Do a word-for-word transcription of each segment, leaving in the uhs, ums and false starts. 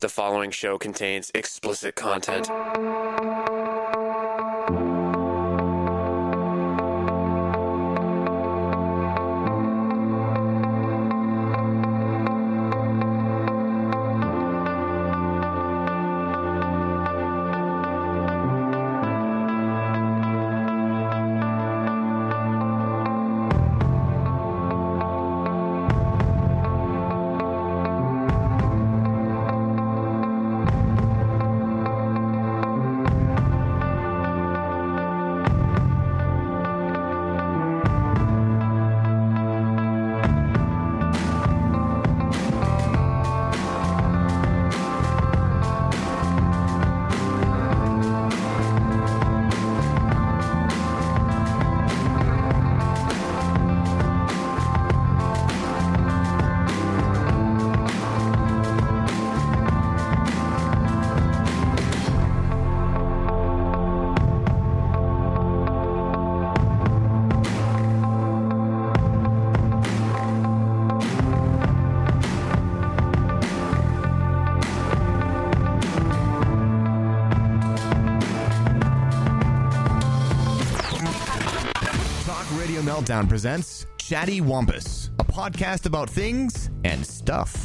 The following show contains explicit content. Meltdown presents Chatty Wampus, a podcast about things and stuff.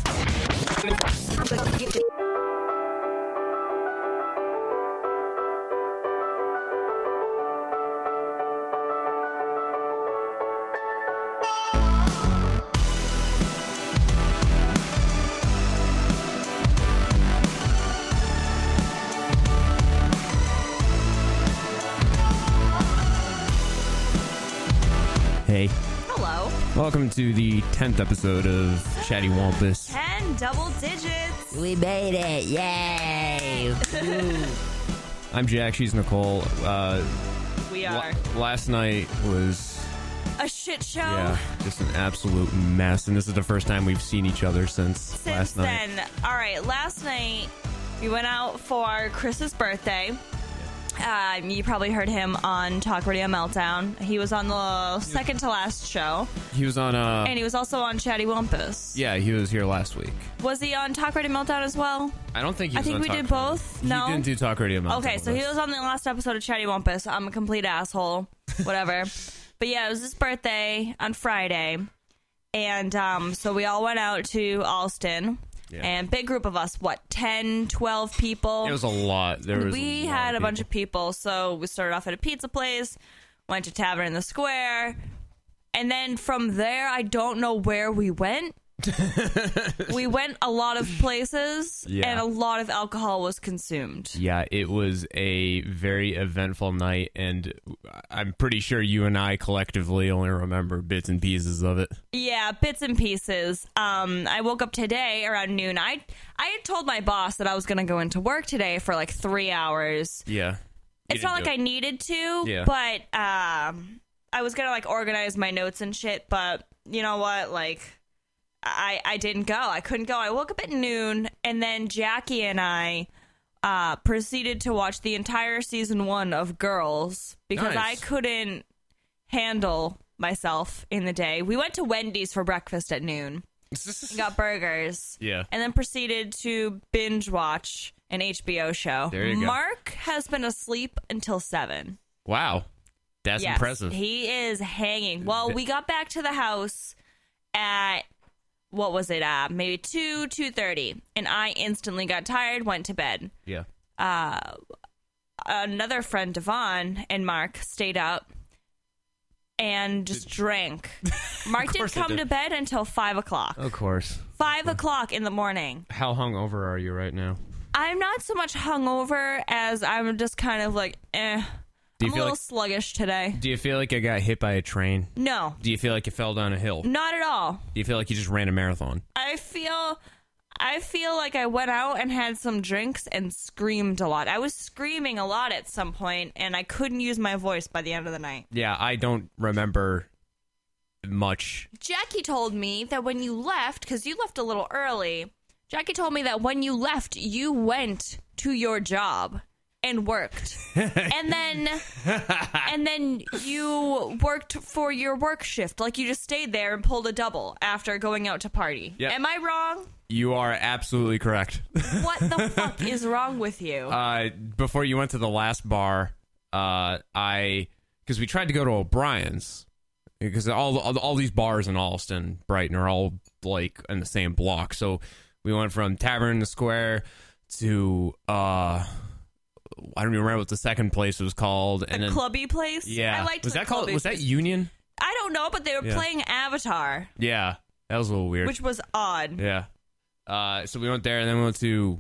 Hey. Hello. Welcome to the tenth episode of Chatty Wampus. Ten double digits. We made it. Yay. I'm Jack. She's Nicole. Uh, we are. L- last night was... a shit show. Yeah, just an absolute mess. And this is the first time we've seen each other since, Since last night. then. All right. Last night, we went out for Chris's birthday. Um, you probably heard him on Talk Radio Meltdown. He was on the second to last show. He was on... Uh, And he was also on Chatty Wampus. yeah, he was here last week. Was he on Talk Radio Meltdown as well? I don't think he I was think on we Talk did Radio. both. He No? didn't do Talk Radio Meltdown. Okay, so with he us. was on the last episode of Chatty Wampus. I'm a complete asshole. Whatever. But yeah, it was his birthday on Friday. And um, so we all went out to Alston. Yeah. And big group of us, what, ten, twelve people? It was a lot. There was we a lot had of a bunch people. of people. So we started off at a pizza place, went to Tavern in the Square. And then from there, I don't know where we went. We went a lot of places, Yeah. and a lot of alcohol was consumed. Yeah, it was a very eventful night, and I'm pretty sure you and I collectively only remember bits and pieces of it. Yeah, bits and pieces. Um, I woke up today around noon. I I had told my boss that I was going to go into work today for like three hours. Yeah. It's not like I needed to, Yeah. but um, I was going to like organize my notes and shit, but you know what? Like, I, I didn't go. I couldn't go. I woke up at noon, and then Jackie and I uh, proceeded to watch the entire season one of Girls because Nice. I couldn't handle myself in the day. We went to Wendy's for breakfast at noon and got burgers. Yeah. And then proceeded to binge watch an H B O show. There you go. Mark has been asleep until seven. Wow. That's Yes, impressive. He is hanging. Well, we got back to the house at, what was it, uh, maybe two, two thirty. And I instantly got tired, went to bed. yeah. Uh, another friend, Devon, and Mark stayed up and just drank. Mark didn't course they come did. to bed until five o'clock. Of course. Five o'clock in the morning. How hungover are you right now? I'm not so much hungover as I'm just kind of like, eh. Do you I'm a feel little like sluggish today. Do you feel like you got hit by a train? No, Do you feel like you fell down a hill? not at all. Do you feel like you just ran a marathon? I feel I feel like I went out and had some drinks and screamed a lot. I was screaming a lot at some point, and I couldn't use my voice by the end of the night. Yeah, I don't remember much. Jackie told me that when you left, because you left a little early, Jackie told me that when you left, you went to your job and worked. and then and then you worked for your work shift. Like you just stayed there and pulled a double after going out to party. Yep. Am I wrong? You are absolutely correct. What the fuck is wrong with you? Uh, before you went to the last bar, uh, I because we tried to go to O'Brien's because all, all all these bars in Alston, Brighton are all like in the same block. So we went from Tavern in the Square to uh, I don't even remember what the second place was called. The and then, clubby place? Yeah, I liked was the that called? clubby Was that place. Union? I don't know, but they were Yeah. playing Avatar, Yeah, that was a little weird. which was odd. Yeah. Uh, so we went there, and then we went to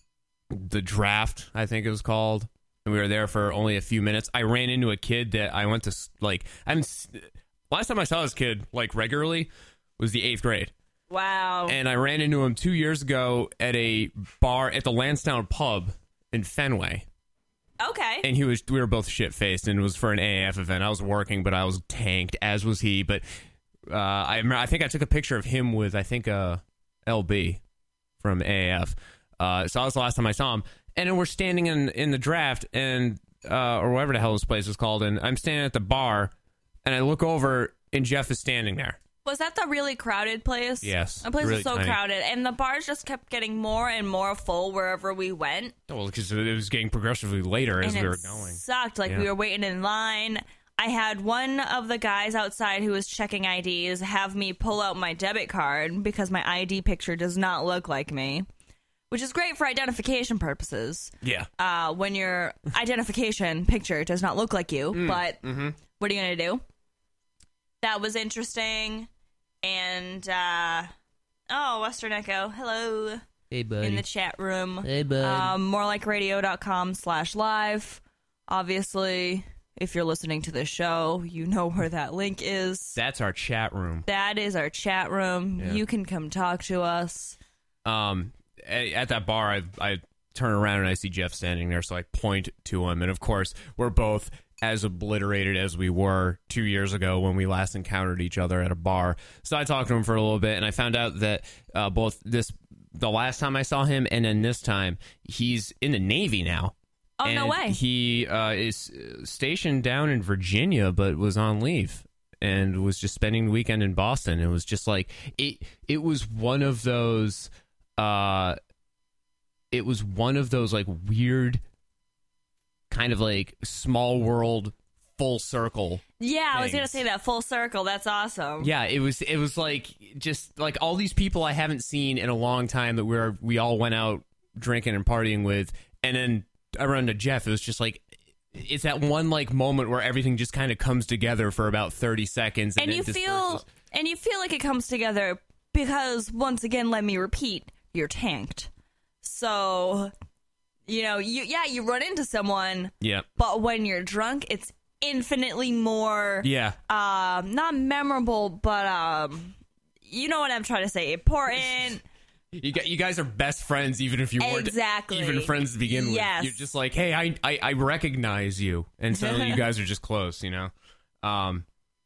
the Draft, I think it was called. And we were there for only a few minutes. I ran into a kid that I went to, like, I'm last time I saw this kid, like, regularly was the eighth grade. Wow. And I ran into him two years ago at a bar at the Lansdowne Pub in Fenway. Okay. And he was, we were both shit-faced, and it was for an A A F event. I was working, but I was tanked, as was he. But uh, I remember, I think I took a picture of him with, I think, uh, L B from A A F. Uh, so that was the last time I saw him. And then we're standing in in the Draft, and uh, or whatever the hell this place is called, and I'm standing at the bar, and I look over, and Jeff is standing there. Was that the really crowded place? Yes. The place Really was so tiny. crowded, and the bars just kept getting more and more full wherever we went. Well, because it was getting progressively later as and we it were going. sucked. Like, Yeah. we were waiting in line. I had one of the guys outside who was checking I Ds have me pull out my debit card because my I D picture does not look like me, which is great for identification purposes. Yeah. Uh, when your identification picture does not look like you, Mm, but mm-hmm. what are you going to do? That was interesting. And, uh, oh, Western Echo, hello. Hey, buddy. In the chat room. Hey, bud. Um, morelikeradio.com slash live. Obviously, if you're listening to this show, you know where that link is. That's our chat room. That is our chat room. Yeah. You can come talk to us. Um, at, at that bar, I, I turn around and I see Jeff standing there, so I point to him. And, of course, we're both as obliterated as we were two years ago when we last encountered each other at a bar. So I talked to him for a little bit, and I found out that uh, both this the last time I saw him and then this time, he's in the Navy now. Oh, and no way. He uh, is stationed down in Virginia, but was on leave and was just spending the weekend in Boston. It was just like it. It was one of those. Uh, it was one of those like weird, kind of like small world, full circle. Yeah, I was going to things. say that. Full circle. That's awesome. Yeah, it was. It was like just like all these people I haven't seen in a long time that we're we all went out drinking and partying with, and then I run to Jeff. It was just like it's that one like moment where everything just kind of comes together for about thirty seconds, and, And it you disperses. feel and you feel like it comes together because, once again, let me repeat, you're tanked. So, you know, you yeah, you run into someone, yeah, but when you're drunk, it's infinitely more yeah. um not memorable, but um you know what I'm trying to say, important. You got, you guys are best friends, even if you weren't Exactly. even friends to begin with. Yes. You're just like, hey, I, I, I recognize you, and suddenly you guys are just close, you know. Um,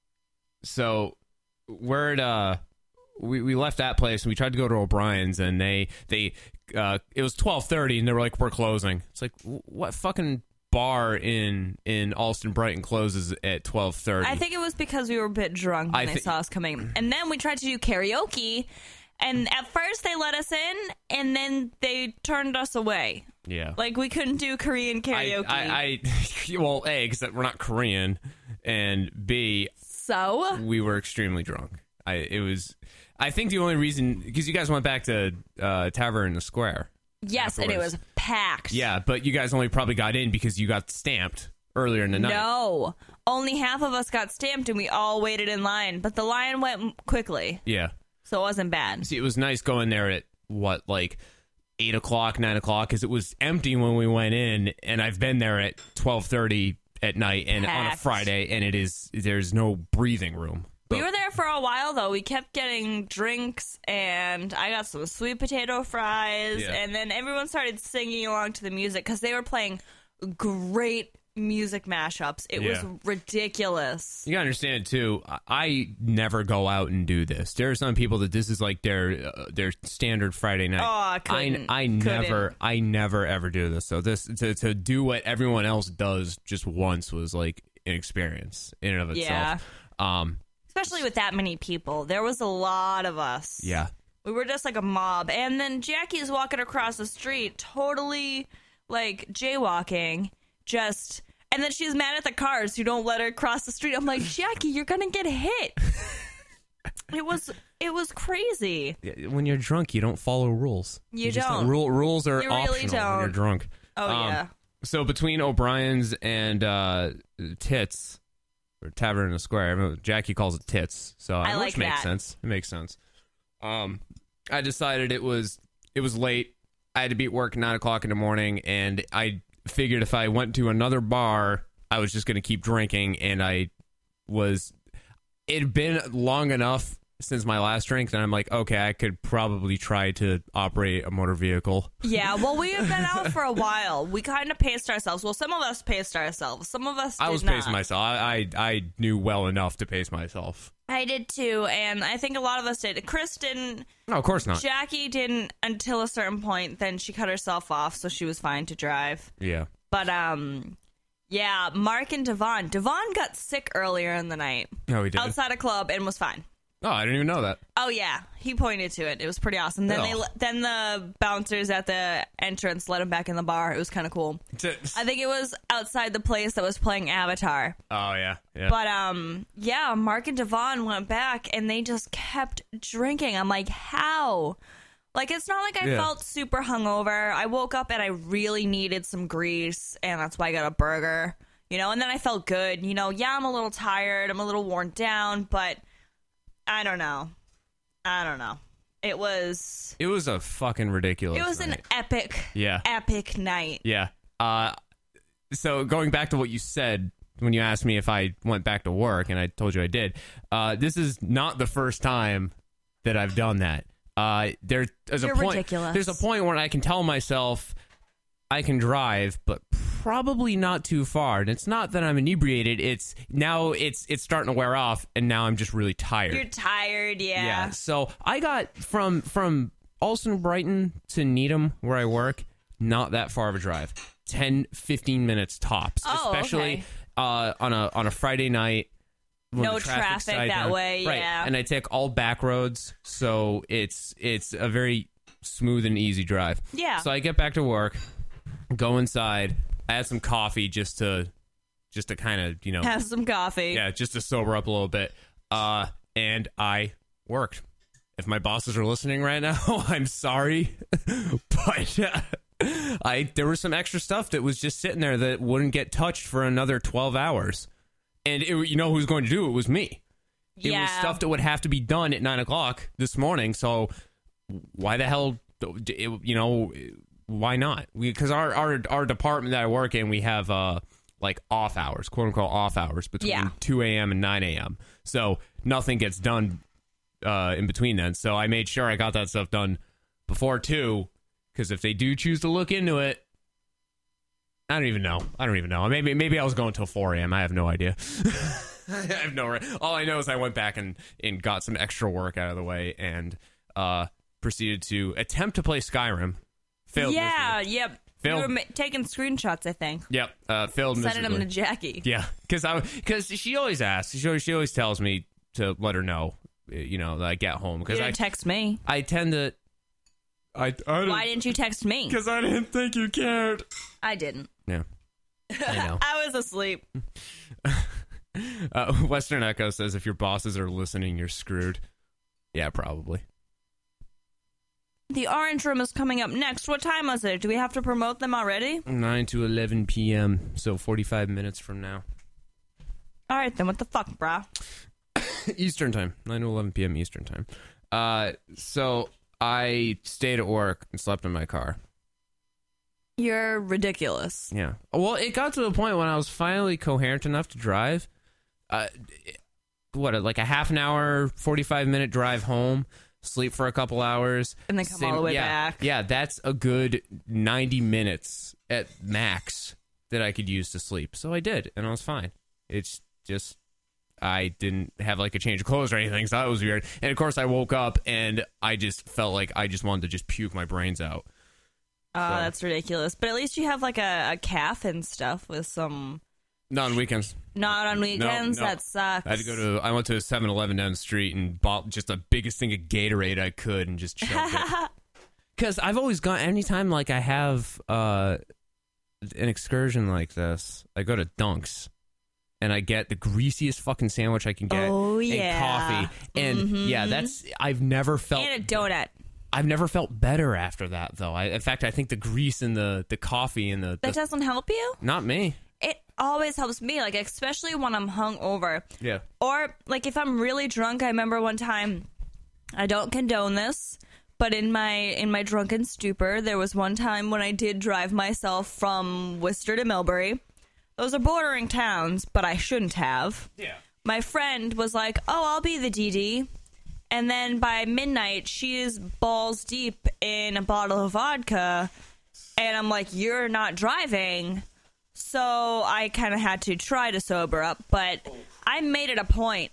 so we're at, uh, we we left that place and we tried to go to O'Brien's, and they they uh, it was twelve thirty, and they were like, we're closing. It's like, what fucking bar in in Alston Brighton closes at twelve thirty? I think it was because we were a bit drunk when I they thi- saw us coming. And then we tried to do karaoke, and at first they let us in, and then they turned us away. Yeah. Like, we couldn't do Korean karaoke. I, I, I well, A, because we're not Korean, and B, so? we were extremely drunk. I it was I think the only reason, because you guys went back to uh, Tavern in the Square. Yes, and it afterwards. was packed. Yeah, but you guys only probably got in because you got stamped earlier in the night. No. Only half of us got stamped, and we all waited in line. But the line went quickly, Yeah. so it wasn't bad. See, it was nice going there at, what, like eight o'clock, nine o'clock, because it was empty when we went in, and I've been there at twelve thirty at night and on a Packed. Friday, and it is, there's no breathing room. We were there for a while, though. We kept getting drinks, and I got some sweet potato fries, Yeah. and then everyone started singing along to the music because they were playing great music mashups. It Yeah. was ridiculous. You gotta understand too. I- I never go out and do this. There are some people that this is like their uh, their standard Friday night. Oh, I couldn't. I, I Couldn't. never I never ever do this. So this to to do what everyone else does just once was like an experience in and of itself. Yeah. Um. Especially with that many people. There was a lot of us. Yeah. We were just like a mob. And then Jackie's walking across the street, totally like jaywalking, just, and then she's mad at the cars who don't let her cross the street. I'm like, Jackie, you're gonna get hit. It was it was crazy. When you're drunk, you don't follow rules. You just don't. Rule, rules are You optional really when don't. you're drunk. Oh, Um, yeah. So between O'Brien's and uh, Tits, or Tavern in the Square, I mean, Jackie calls it Tits, so I which like makes that. sense. It makes sense. Um, I decided it was it was late. I had to be at work at nine o'clock in the morning, and I figured if I went to another bar, I was just going to keep drinking, and I was. It had been long enough since my last drink that I'm like, okay, I could probably try to operate a motor vehicle. Yeah, well, we have been out for a while. We kind of paced ourselves. Well, some of us paced ourselves. Some of us did I was not. pacing myself. I, I I knew well enough to pace myself. I did too, and I think a lot of us did. Chris didn't. No, of course not. Jackie didn't until a certain point. Then she cut herself off, so she was fine to drive. Yeah. But um, yeah, Mark and Devon. Devon got sick earlier in the night Oh, he did. outside a club and was fine. Oh, I didn't even know that. Oh yeah, he pointed to it. It was pretty awesome. Then Oh. they le- then the bouncers at the entrance let him back in the bar. It was kind of cool. I think it was outside the place that was playing Avatar. Oh yeah, yeah. But um, yeah, Mark and Devon went back and they just kept drinking. I'm like, how? Like, it's not like I Yeah. felt super hungover. I woke up and I really needed some grease, and that's why I got a burger. You know, and then I felt good. You know, yeah, I'm a little tired. I'm a little worn down, but I don't know. I don't know. It was it was a fucking ridiculous. it was an night. epic, Yeah. epic night. Yeah. Uh, so going back to what you said when you asked me if I went back to work, and I told you I did. Uh, this is not the first time that I've done that. Uh, there, there's You're a point. ridiculous. There's a point where I can tell myself I can drive, but probably not too far. And it's not that I'm inebriated. It's now it's it's starting to wear off, and now I'm just really tired. You're tired, yeah. Yeah. So I got from from Alston Brighton to Needham, where I work, not that far of a drive. ten, fifteen minutes tops. Oh, especially okay. uh, on a on a Friday night. when No the traffic's traffic died that down. way, Right. yeah. And I take all back roads, so it's it's a very smooth and easy drive. Yeah. So I get back to work, go inside, I had some coffee just to just to kind of, you know, Have some coffee. yeah, just to sober up a little bit. Uh, and I worked. If my bosses are listening right now, I'm sorry, but uh, I there was some extra stuff that was just sitting there that wouldn't get touched for another twelve hours. And it, you know who's going to do it? It was me. It Yeah. was stuff that would have to be done at nine o'clock this morning. So why the hell, it, you know, why not? Because our, our our department that I work in, we have uh like off hours, quote unquote off hours between Yeah. two a.m. and nine a.m. So nothing gets done uh, in between then. So I made sure I got that stuff done before two, because if they do choose to look into it, I don't even know. I don't even know. Maybe maybe I was going till four a.m. I have no idea. I have no. All I know is I went back and, and got some extra work out of the way and uh, proceeded to attempt to play Skyrim. Failed. Yeah, miserably. yep. Failed. You were ma- taking screenshots, I think. Yep. Uh, failed. Sending them miserably. to Jackie. Yeah, because I because she always asks. She always, she always tells me to let her know, you know, that I get home You because I didn't text me. I tend to. I I Why didn't you text me? Because I didn't think you cared. I didn't. Yeah, I know. I was asleep. uh, Western Echo says if your bosses are listening, you're screwed. Yeah, probably. The Orange Room is coming up next. What time was it? Do we have to promote them already? nine to eleven p.m. So forty-five minutes from now. All right, then what the fuck, brah? Eastern time. nine to eleven p.m. Eastern time. Uh, so I stayed at work and slept in my car. You're ridiculous. Yeah. Well, it got to the point when I was finally coherent enough to drive. Uh, what, like a half an hour, forty-five minute drive home, sleep for a couple hours. And then come all the way yeah, back. Yeah, that's a good ninety minutes at max that I could use to sleep. So I did, and I was fine. It's just, I didn't have like a change of clothes or anything, so that was weird. And of course, I woke up and I just felt like I just wanted to just puke my brains out. Oh, So- that's ridiculous. But at least you have like a, a calf and stuff with some Not on weekends. Not on weekends? No, no. That sucks. I had to go to. I went to a seven eleven down the street and bought just the biggest thing of Gatorade I could and just chugged it. Because I've always gone anytime like I have uh, an excursion like this, I go to Dunk's and I get the greasiest fucking sandwich I can get. Oh, and yeah. coffee and Mm-hmm. yeah, that's I've never felt And a donut. I've never felt better after that though. I, in fact, I think the grease and the the coffee and the, the That doesn't help you? not me. It always helps me, like especially when I'm hungover. Yeah. Or like if I'm really drunk. I remember one time, I don't condone this, but in my in my drunken stupor, there was one time when I did drive myself from Worcester to Millbury. Those are bordering towns, but I shouldn't have. Yeah. My friend was like, "Oh, I'll be the D D." And then by midnight, she is balls deep in a bottle of vodka, and I'm like, "You're not driving." So I kind of had to try to sober up, but I made it a point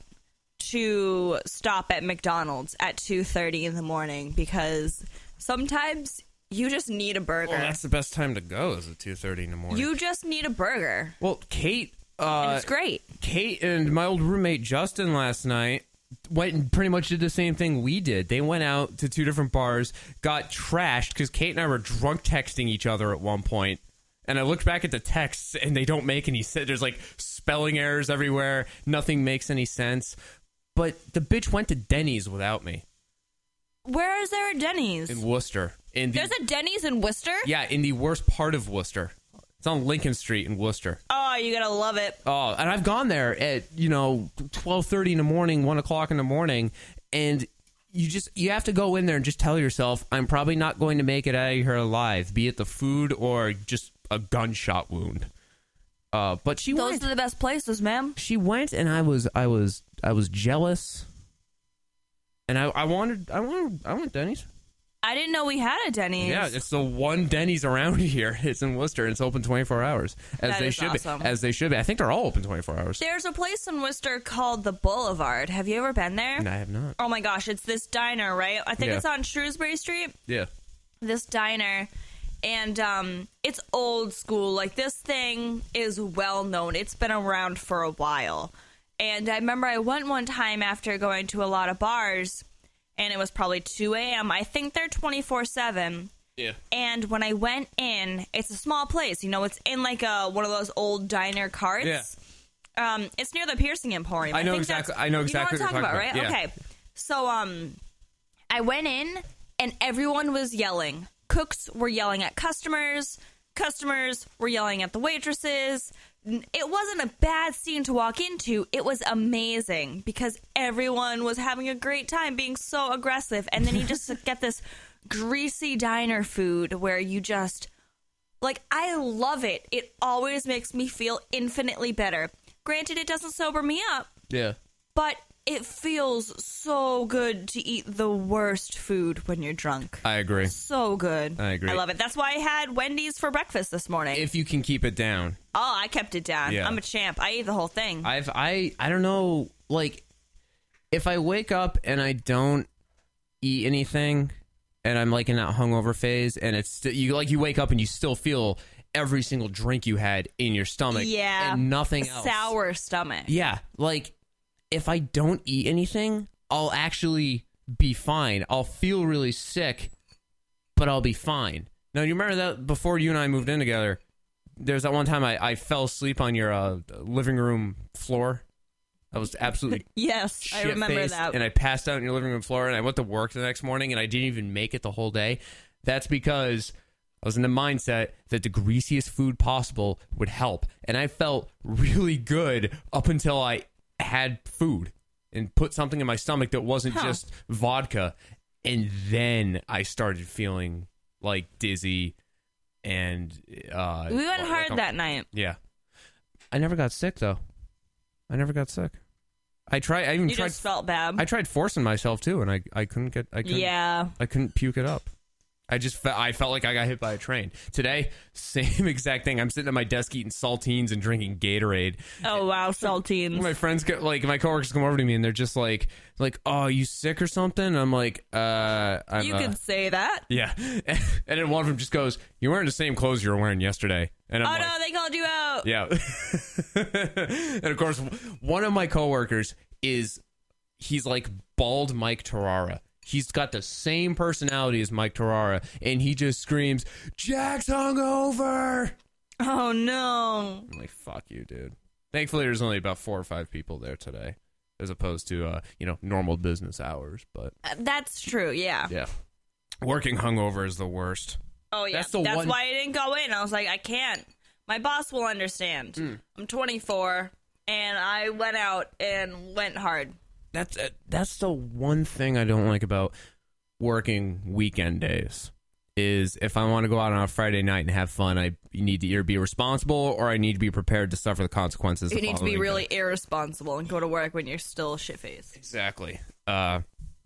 to stop at McDonald's at two thirty in the morning because sometimes you just need a burger. Well, that's the best time to go is at two thirty in the morning. You just need a burger. well, Kate, And uh, it's great. Kate and my old roommate Justin last night went and pretty much did the same thing we did. They went out to two different bars, got trashed because Kate and I were drunk texting each other at one point. And I looked back at the texts, and they don't make any sense. There's like spelling errors everywhere. Nothing makes any sense. But the bitch went to Denny's without me Where is there a Denny's? in Worcester. In the, There's a Denny's in Worcester? yeah, in the worst part of Worcester. It's on Lincoln Street in Worcester. Oh, you gotta love it. Oh, and I've gone there at, you know, twelve thirty in the morning, one o'clock in the morning, and you just, you have to go in there and just tell yourself, I'm probably not going to make it out of here alive, be it the food or just a gunshot wound. Uh, but she Those went. are the best places, ma'am. She went, and I was, I was, I was jealous, and I, I wanted, I wanted, I want Denny's. I didn't know we had a Denny's. Yeah, it's the one Denny's around here. It's in Worcester, and it's open twenty-four hours, as That they is should awesome. be. As they should be. I think they're all open twenty-four hours. There's a place in Worcester called the Boulevard. Have you ever been there? And I have not. Oh my gosh, it's this diner, right? I think Yeah. it's on Shrewsbury Street. Yeah. This diner, and um, it's old school. Like this thing is well known. It's been around for a while. And I remember I went one time after going to a lot of bars, and it was probably two a.m. I think they're twenty-four seven. Yeah. And when I went in, it's a small place. You know, it's in like a one of those old diner carts. Yeah. Um, it's near the Piercing Emporium. I know think exactly- that's- I know exactly You know what I'm what talking you're about, talking right? about, Okay. So, um, I went in, and everyone was yelling. Cooks were yelling at customers. Customers were yelling at the waitresses. It wasn't a bad scene to walk into. It was amazing because everyone was having a great time being so aggressive. And then you just get this greasy diner food where you just, like, I love it. It always makes me feel infinitely better. Granted, it doesn't sober me up, Yeah. but it feels so good to eat the worst food when you're drunk. I agree. So good. I agree. I love it. That's why I had Wendy's for breakfast this morning. If you can keep it down. oh, I kept it down. Yeah. I'm a champ. I ate the whole thing. I've I I don't know, like if I wake up and I don't eat anything and I'm like in that hungover phase and it's still you like you wake up and you still feel every single drink you had in your stomach yeah. and nothing else. Sour stomach. Yeah, like if I don't eat anything, I'll actually be fine. I'll feel really sick, but I'll be fine. Now, you remember that before you and I moved in together, there's that one time I, I fell asleep on your uh, living room floor. I was absolutely Yes, I remember shit-faced, that. and I passed out on your living room floor, and I went to work the next morning, and I didn't even make it the whole day. That's because I was in the mindset that the greasiest food possible would help, and I felt really good up until I had food and put something in my stomach that wasn't Huh. just vodka, and then I started feeling like dizzy and uh we went like hard I'm- that night. yeah. I never got sick though. I never got sick. I tried. I even You tried. just felt bad. I tried forcing myself too, and I I couldn't get. I couldn't, yeah. I couldn't puke it up. I just fe- I felt like I got hit by a train. Today, same exact thing. I'm sitting at my desk eating saltines and drinking Gatorade. Oh wow, saltines. My friends get like my coworkers come over to me and they're just like like oh, you sick or something? And I'm like uh I'm, You uh, can say that. yeah. And then one of them just goes, "You're wearing the same clothes you were wearing yesterday." And I'm Oh like, no, they called you out. yeah. And of course, one of my coworkers is he's like bald Mike Terrara. He's got the same personality as Mike Terrara, and he just screams, "Jack's hungover!" Oh no. I'm like, fuck you, dude. Thankfully, there's only about four or five people there today, as opposed to, uh, you know, normal business hours. But Uh, That's true. Yeah. yeah, working hungover is the worst. Oh yeah. That's the That's one- why I didn't go in. I was like, I can't. My boss will understand. Mm. I'm twenty-four, and I went out and went hard. That's uh, that's the one thing I don't like about working weekend days. Is if I want to go out on a Friday night and have fun, I need to either be responsible or I need to be prepared to suffer the consequences. You the need to be following really day. irresponsible and go to work when you're still shit-faced. Exactly. Uh,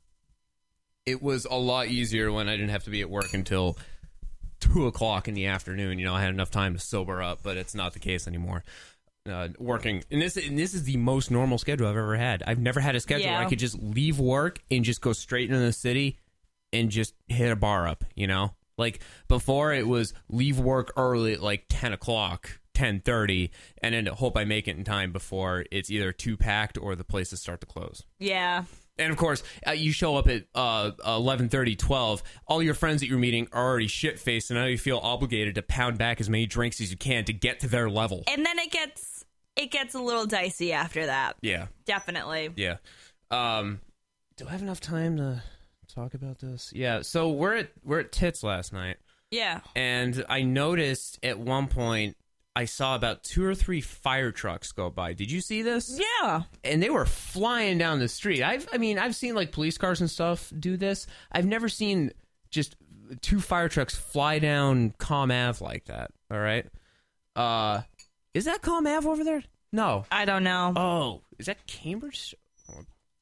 it was a lot easier when I didn't have to be at work until two o'clock in the afternoon. You know, I had enough time to sober up, but it's not the case anymore. Uh, working, and this and this is the most normal schedule I've ever had. I've never had a schedule Yeah. where I could just leave work and just go straight into the city and just hit a bar up, you know? Like, before it was leave work early at like ten o'clock, ten thirty, and then hope I make it in time before it's either too packed or the places start to close. Yeah. And of course, uh, you show up at uh, eleven thirty, twelve, all your friends that you're meeting are already shit-faced, and now you feel obligated to pound back as many drinks as you can to get to their level. And then it gets it gets a little dicey after that. Yeah. Definitely. Yeah. Um, do I have enough time to talk about this? Yeah. So we're at we're at Tits last night, Yeah. and I noticed at one point I saw about two or three fire trucks go by. Did you see this? Yeah. And they were flying down the street. I've I mean I've seen like police cars and stuff do this. I've never seen just two fire trucks fly down Com Ave like that. All right. Uh, is that Com Ave over there? No. I don't know. Oh, is that Cambridge? Hold on.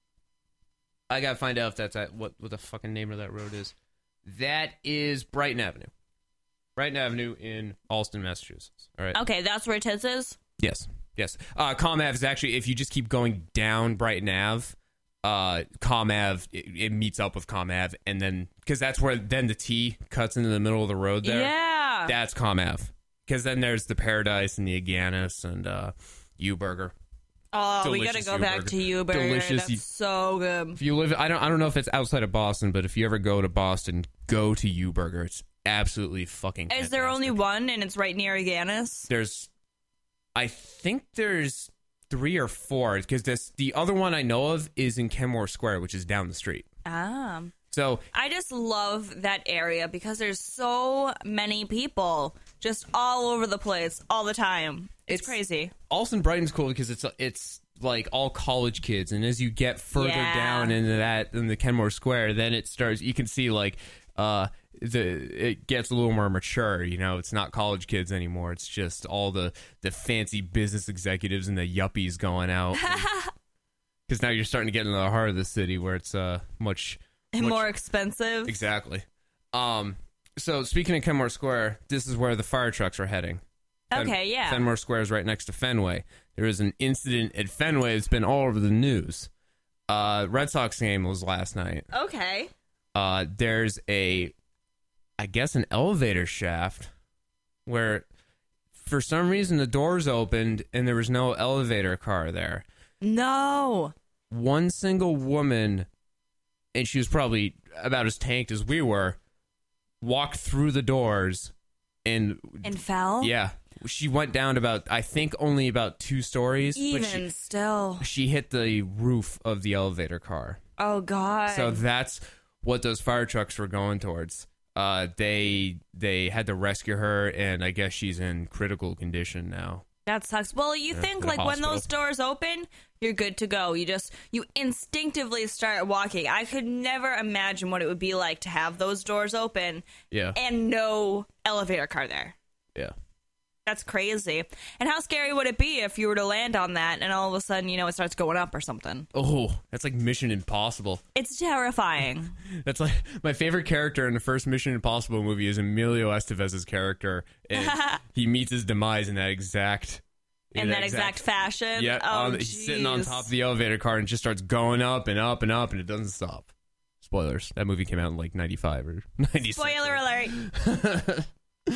I gotta find out if that's at, what what the fucking name of that road is. That is Brighton Avenue. Brighton Avenue in Alston, Massachusetts. All right. Okay, that's where Tits is? Yes. Yes. Uh, Com Ave is actually, if you just keep going down Brighton Ave, uh, Com Ave, it, it meets up with Com Ave, and then, because that's where then the T cuts into the middle of the road there. Yeah. That's Com Ave. Because then there's the Paradise and the Aganis and uh, U-Burger. Oh, we Delicious gotta go back U-Burger. to you, Burger. Delicious That's U- so good. If you live, I don't, I don't know if it's outside of Boston, but if you ever go to Boston, go to U-Burger. It's absolutely fucking Is there only fantastic. one and it's right near Aganis? There's, I think there's three or four, because this the other one I know of is in Kenmore Square, which is down the street. Ah. So I just love that area because there's so many people just all over the place all the time. It's, It's- crazy. Alston Brighton's cool because it's it's like all college kids, and as you get further Yeah. down into that in the Kenmore Square, then it starts. You can see like uh the it gets a little more mature. You know, it's not college kids anymore. It's just all the the fancy business executives and the yuppies going out. Because now you're starting to get into the heart of the city where it's uh much And much- more expensive. exactly. Um. So speaking of Kenmore Square, this is where the fire trucks are heading. Fen- Okay, yeah. Fenmore Square is right next to Fenway. There was an incident at Fenway that's been all over the news. Uh, Red Sox game was last night. Okay. Uh, there's a, I guess, an elevator shaft where, for some reason, the doors opened and there was no elevator car there. No. One single woman, and she was probably about as tanked as we were, walked through the doors and And fell? yeah, she went down about, I think, only about two stories. Even but she, still. she hit the roof of the elevator car. Oh, God. So that's what those fire trucks were going towards. Uh, they they had to rescue her, and I guess she's in critical condition now. That sucks. Well, you Yeah, think, in a like, when hospital. those doors open, you're good to go. You just, you instinctively start walking. I could never imagine what it would be like to have those doors open Yeah, and no elevator car there. yeah. That's crazy. And how scary would it be if you were to land on that and all of a sudden, you know, it starts going up or something? Oh, that's like Mission Impossible. It's terrifying. That's like my favorite character in the first Mission Impossible movie is Emilio Estevez's character. And he meets his demise in that exact... In that exact, exact fashion? Yeah, oh, on, he's sitting on top of the elevator car and just starts going up and up and up and it doesn't stop. Spoilers. That movie came out in like ninety-five or ninety-six. Spoiler alert.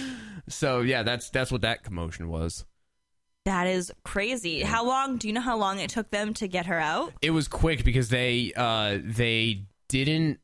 So, yeah, that's that's what that commotion was. That is crazy. How long, do you know how long it took them to get her out? It was quick because they uh, they didn't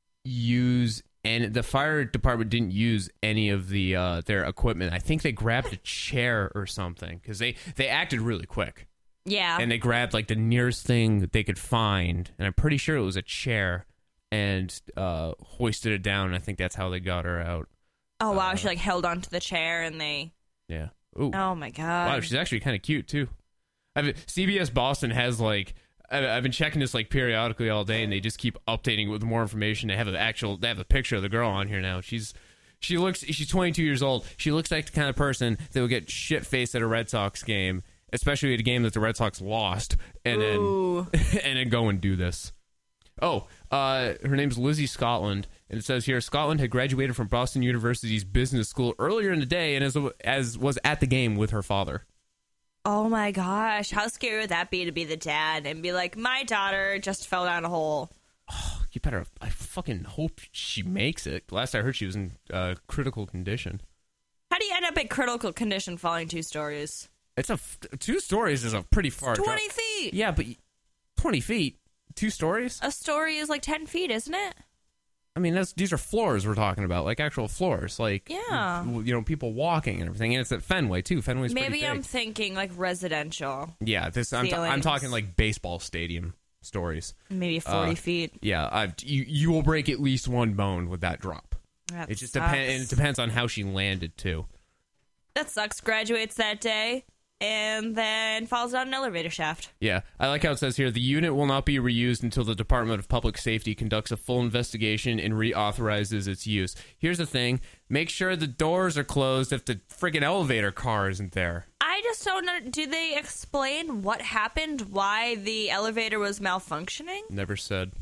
use, and the fire department didn't use any of the uh, their equipment. I think they grabbed a chair or something because they, they acted really quick. Yeah. And they grabbed like the nearest thing that they could find, and I'm pretty sure it was a chair, and uh, hoisted it down, and I think that's how they got her out. Oh, wow. Uh, she like held onto the chair and they... Yeah. Ooh. Oh, my God. Wow, she's actually kind of cute, too. I mean, C B S Boston has, like... I- I've been checking this, like, periodically all day, and they just keep updating it with more information. They have an actual... They have a picture of the girl on here now. She's... She looks... She's twenty-two years old. She looks like the kind of person that would get shit-faced at a Red Sox game, especially at a game that the Red Sox lost, and Ooh. then... and then go and do this. Oh, uh, her name's Lizzie Scotland, and it says here, Scotland had graduated from Boston University's business school earlier in the day and as, as was at the game with her father. Oh, my gosh. How scary would that be to be the dad and be like, my daughter just fell down a hole? Oh, you better, I fucking hope she makes it. Last I heard, she was in uh, critical condition. How do you end up in critical condition falling two stories? It's a, two stories is a pretty far drop. twenty feet. Yeah, but twenty feet? Two stories? A story is like ten feet, isn't it? I mean, that's, these are floors we're talking about, like actual floors, like Yeah. you know, people walking and everything, and it's at Fenway too. Fenway's pretty Maybe big. I'm thinking like residential. Yeah, this I'm, t- I'm ceilings. talking like baseball stadium stories. Maybe forty Uh, feet. Yeah, I've, you you will break at least one bone with that drop. That It just sucks. depends. And it depends on how she landed too. That sucks. Graduates that day and then falls down an elevator shaft. Yeah, I like how it says here, the unit will not be reused until the Department of Public Safety conducts a full investigation and reauthorizes its use. Here's the thing, make sure the doors are closed if the friggin' elevator car isn't there. I just don't know. Do they explain what happened? Why the elevator was malfunctioning? Never said.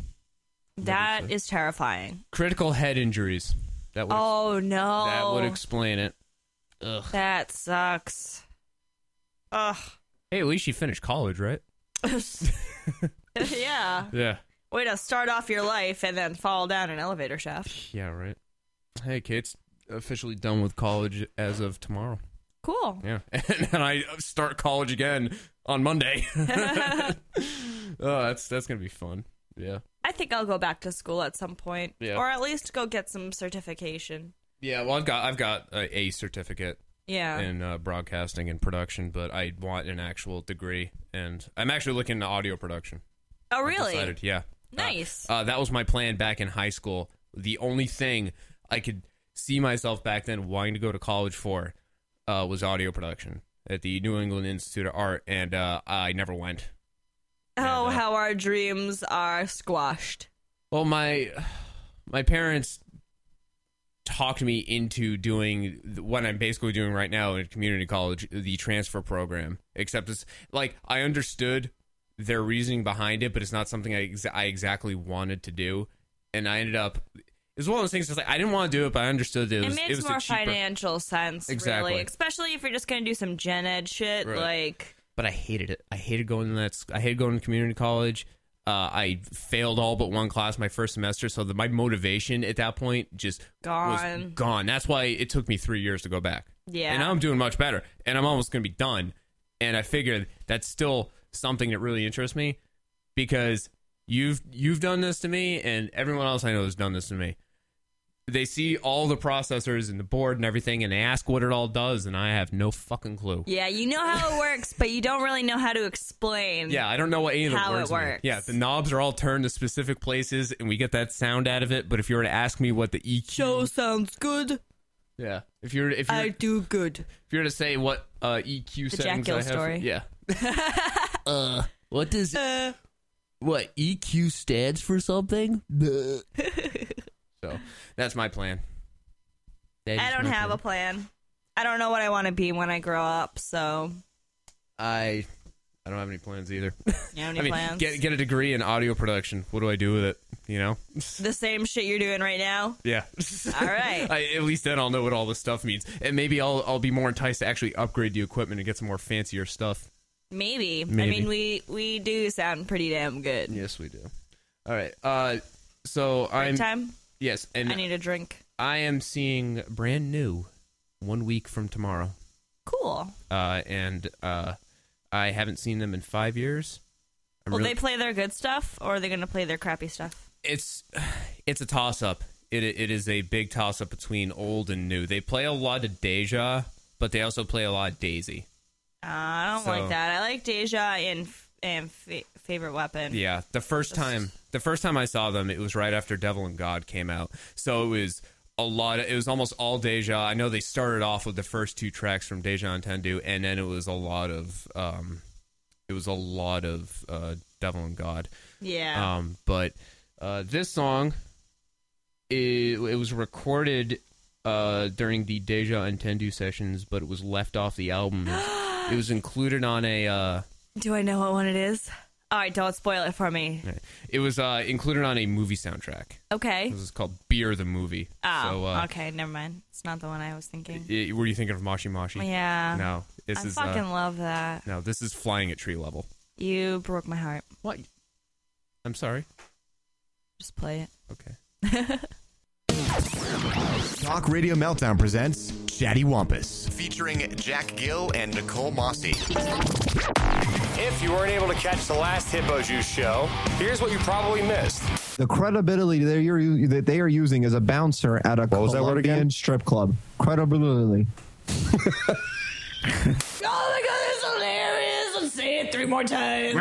That said. is terrifying. Critical head injuries. That would, Oh, no. that would explain it. Ugh. That sucks. Ugh. Hey, at least she finished college, right? Yeah. Yeah. Way to start off your life and then fall down an elevator shaft. Yeah, right. Hey, Kate's officially done with college as of tomorrow. Cool. Yeah. And then I start college again on Monday. Oh, that's that's going to be fun. Yeah. I think I'll go back to school at some point. Yeah. Or at least go get some certification. Yeah, well, I've got I've got a, a certificate Yeah. in uh, broadcasting and production, but I want an actual degree, and I'm actually looking into audio production. Oh, I've really? decided, yeah. Nice. Uh, uh, that was my plan back in high school. The only thing I could see myself back then wanting to go to college for uh, was audio production at the New England Institute of Art, and uh, I never went. Oh, And, uh, how our dreams are squashed. Well, my my parents talked me into doing what I'm basically doing right now in community college, the transfer program. Except it's like I understood their reasoning behind it, but it's not something I ex- I exactly wanted to do, and I ended up. It's one of those things that's like I didn't want to do it, but I understood that it It was, makes it was a more cheaper, financial sense, Exactly. really. Especially if you're just going to do some gen ed shit. Right. Like, But I hated it. I hated going to that. I hated going to community college. Uh, I failed all but one class my first semester, so the, my motivation at that point just Gone. was gone. That's why it took me three years to go back. Yeah. And now I'm doing much better, and I'm almost going to be done. And I figured that's still something that really interests me because you've you've done this to me, and everyone else I know has done this to me. They see all the processors and the board and everything, and they ask what it all does, and I have no fucking clue. yeah, you know how it works, but you don't really know how to explain. Yeah, I don't know what any of the How words it mean. works. Yeah, the knobs are all turned to specific places, and we get that sound out of it. But if you were to ask me what the E Q, Show sounds good. yeah, if you're if you're I do good. if you're to say what uh, E Q The settings Jack I Gill have, story. yeah, Uh, what does Uh, what E Q stands for something? Bleh. so that's my plan. That I is don't my have plan. a plan. I don't know what I want to be when I grow up, so. I I don't have any plans either. You have any I mean, plans? get get a degree in audio production. What do I do with it? You know? The same shit you're doing right now? Yeah. All right. I, at least then I'll know what all this stuff means, and maybe I'll I'll be more enticed to actually upgrade the equipment and get some more fancier stuff. Maybe. Maybe. I mean, we, we do sound pretty damn good. Yes, we do. All right. Uh, so I'm time? yes, and I need a drink. I am seeing Brand New one week from tomorrow. Cool. Uh, and uh, I haven't seen them in five years. I'm Will really- they play their good stuff, or are they going to play their crappy stuff? It's it's a toss up. It it is a big toss up between old and new. They play a lot of Deja, but they also play a lot of Daisy. Uh, I don't So- like that. I like Deja and and fa- Favorite Weapon. Yeah, the first time the first time I saw them, it was right after Devil and God came out. So it was a lot of, it was almost all Deja. I know they started off with the first two tracks from Deja Entendu, and then it was a lot of um it was a lot of uh Devil and God. Yeah. Um but uh this song it, it was recorded uh during the Deja Entendu sessions, but it was left off the album. It was, it was included on a uh Do I know what one it is? All right, don't spoil it for me. it was uh included on a movie soundtrack. Okay. This is called Beer the Movie. Oh, so, uh, okay, never mind. It's not the one I was thinking. i- were you thinking of Moshi Moshi? Yeah. No, this I is fucking uh, love that. no, this is Flying at Tree Level. You broke my heart. What? I'm sorry. Just play it. Okay. Talk Radio Meltdown presents Chatty Wampus, featuring Jack Gill and Nicole Mossy. If you weren't able to catch the last Hippo Juice show, here's what you probably missed. The credibility that you're that they are using as a bouncer at a What was that word Colombian again? strip club. Credibility. Oh my god, that's hilarious! Let's say it three more times.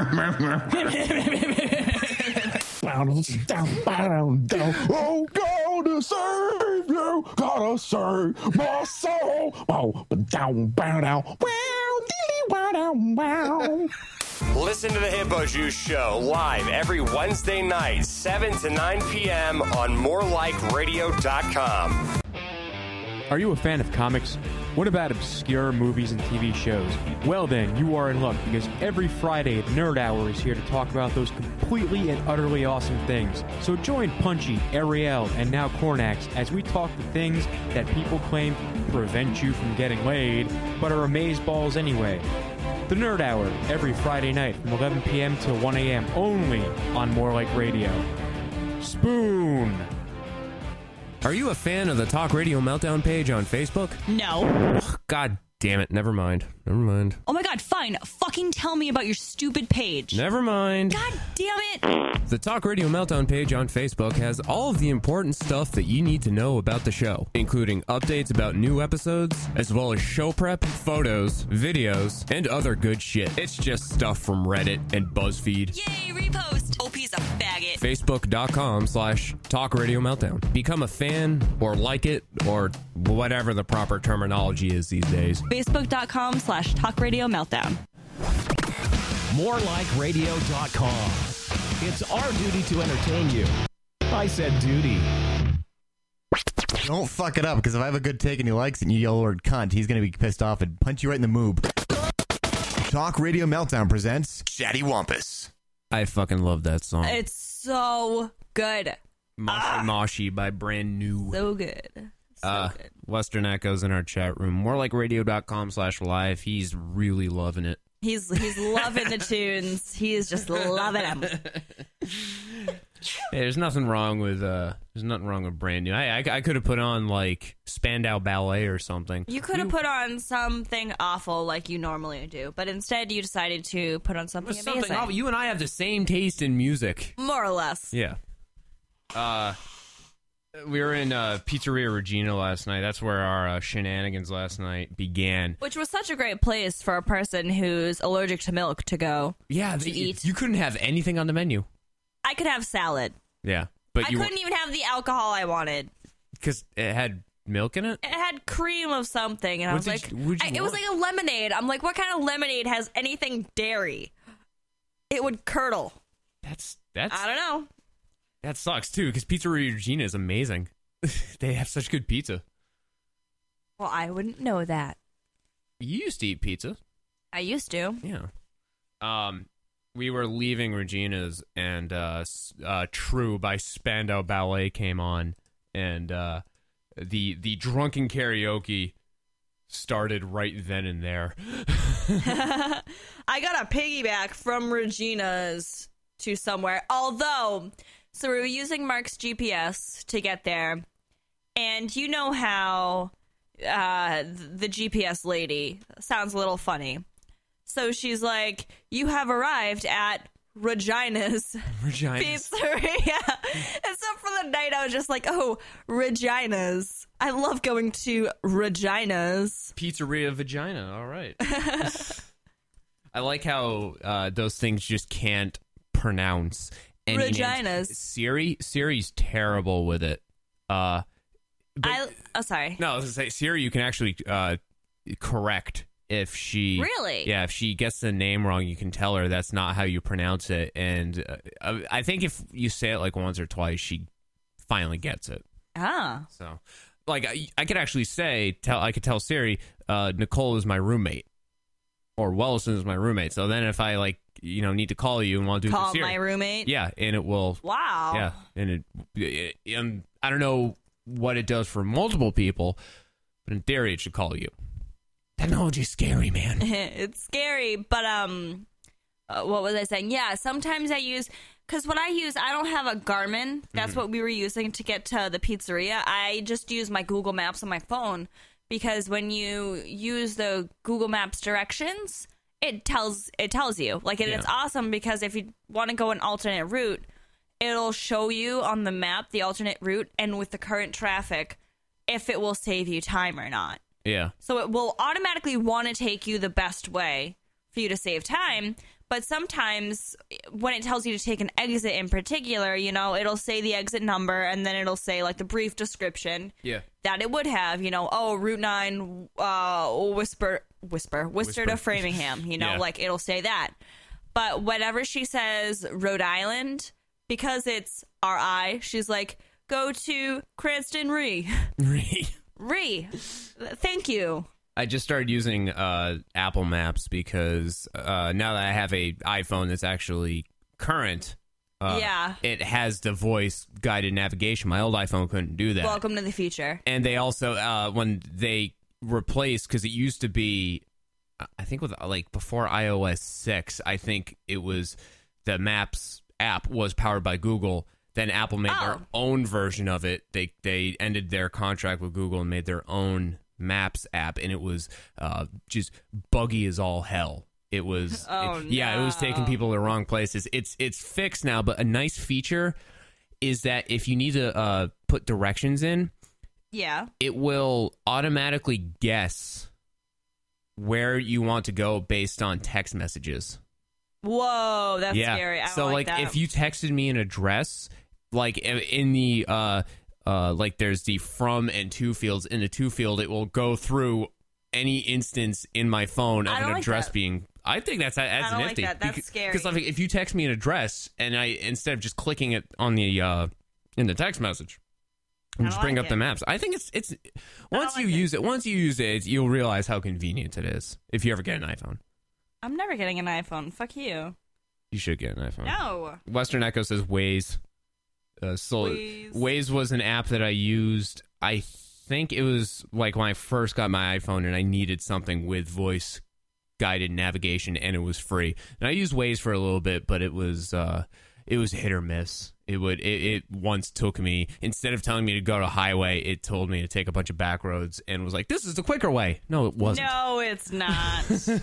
Oh, God to save you, gotta save my soul. Oh, but down, bow, down, wow, dilly, wow, down, wow. Listen to the Hippo Juice show live every Wednesday night, seven to nine p.m. on more like radio dot com. Are you a fan of comics? What about obscure movies and T V shows? Well then, you are in luck because every Friday, Nerd Hour is here to talk about those completely and utterly awesome things. So join Punchy, Ariel, and now Cornax as we talk the things that people claim prevent you from getting laid, but are amazeballs anyway. The Nerd Hour, every Friday night from eleven p.m. till one a.m. only on More Like Radio. Spoon! Are you a fan of the Talk Radio Meltdown page on Facebook? No. God damn it. Never mind. Never mind. Oh my god, fine. Fucking tell me about your stupid page. Never mind. God damn it. The Talk Radio Meltdown page on Facebook has all of the important stuff that you need to know about the show, including updates about new episodes, as well as show prep, photos, videos, and other good shit. It's just stuff from Reddit and BuzzFeed. Yay, repost. O P's a faggot. Facebook.com slash Talk Radio Meltdown. Become a fan, or like it, or whatever the proper terminology is these days. Facebook.com slash Talk Radio Meltdown. more like radio dot com. It's our duty to entertain you. I said duty. Don't fuck it up, because if I have a good take and he likes it and you yell the word cunt, he's going to be pissed off and punch you right in the moob. Talk Radio Meltdown presents Chatty Wampus. I fucking love that song. It's so good. Moshi Moshi by Brand New. So good. So uh, good. Western Echoes in our chat room. more like radio dot com slash live. He's really loving it. He's he's loving the tunes. He is just loving them. Hey, there's nothing wrong with uh, there's nothing wrong with Brand New. I I, I could have put on like Spandau Ballet or something. You could have put on something awful like you normally do, but instead you decided to put on something Something amazing. awful. You and I have the same taste in music. More or less. Yeah. Uh, we were in uh, Pizzeria Regina last night. That's where our uh, shenanigans last night began. Which was such a great place for a person who's allergic to milk to go. Yeah, to they, eat. You couldn't have anything on the menu. I could have salad. Yeah, but I you couldn't even have the alcohol I wanted. because it had milk in it. It had cream of something, and I What was did like, you- what'd you I, it was want? like a lemonade. I'm like, what kind of lemonade has anything dairy? It would curdle. That's that's I don't know. that sucks too because Pizzeria Regina is amazing. They have such good pizza. Well, I wouldn't know that. You used to eat pizza. I used to. Yeah. Um, we were leaving Regina's, and uh, s- uh, "True" by Spandau Ballet came on, and uh, the the drunken karaoke started right then and there. I got a piggyback from Regina's to somewhere. Although, so we were using Mark's G P S to get there, and you know how uh, the G P S lady sounds a little funny. So she's like, "You have arrived at Regina's, Regina's. Pizzeria." And so for the night, I was just like, "Oh, Regina's. I love going to Regina's." Pizzeria Vagina. All right. I like how uh, those things just can't pronounce any names. Reginas. Siri, Siri's terrible with it. Uh, but, I oh sorry. no, I was gonna say Siri. You can actually uh, correct if she Really? Yeah, if she gets the name wrong, you can tell her that's not how you pronounce it. And uh, I think if you say it like once or twice, she finally gets it. Ah. So, like, I, I could actually say, tell I could tell Siri, uh, Nicole is my roommate, or Wellison is my roommate. So then, if I like, you know, need to call you and want to do Call the Siri, my roommate? yeah, and it will. Wow. Yeah, and it, it, it, I don't know what it does for multiple people, but in theory, it should call you. Technology's scary, man. It's scary, but um, uh, what was I saying? Yeah, sometimes I use, because when I use, I don't have a Garmin. That's Mm-hmm. what we were using to get to the pizzeria. I just use my Google Maps on my phone, because when you use the Google Maps directions, it tells it tells you. Like, and Yeah. it's awesome, because if you want to go an alternate route, it'll show you on the map the alternate route, and with the current traffic, if it will save you time or not. Yeah. So it will automatically want to take you the best way for you to save time. But sometimes when it tells you to take an exit in particular, you know, it'll say the exit number, and then it'll say like the brief description Yeah. that it would have, you know, oh, Route nine, uh, Whisper, Whisper, Worcester to Whisper. Framingham, you know, Yeah. like it'll say that. But whenever she says Rhode Island, because it's R I, she's like, go to Cranston Ree. Ree. Ree. Thank you. I just started using uh, Apple Maps because uh, now that I have a iPhone that's actually current, uh, Yeah. it has the voice guided navigation. My old iPhone couldn't do that. Welcome to the future. And they also, uh, when they replaced, because it used to be, I think with like before i O S six, I think it was the Maps app was powered by Google. Then Apple made Oh. their own version of it. They they ended their contract with Google and made their own Maps app, and it was uh, just buggy as all hell. It was, Oh, it- yeah, it was taking no. people to the wrong places. It's it's fixed now, but a nice feature is that if you need to uh, put directions in, Yeah. it will automatically guess where you want to go based on text messages. Whoa, that's yeah. scary. I don't so like, like, that. if you texted me an address, like i- in the uh uh like there's the from and to fields, in the to field, it will go through any instance in my phone of I an don't like address that. being. I think that's that's I don't like nifty. that. That's Beca- scary. Because like, if you text me an address and I instead of just clicking it on the uh in the text message, I and just don't bring like up the it. maps. I think it's it's once like you it. use it, once you use it, you'll realize how convenient it is. If you ever get an iPhone, I'm never getting an iPhone. Fuck you. you should get an iPhone. No. Western Echo says Waze. Uh, so Waze. Waze was an app that I used. I think it was like when I first got my iPhone and I needed something with voice guided navigation, and it was free. And I used Waze for a little bit, but it was uh, it was hit or miss. It would it, it once took me, instead of telling me to go to highway, it told me to take a bunch of back roads and was like, this is the quicker way. No, it wasn't. No, it's not.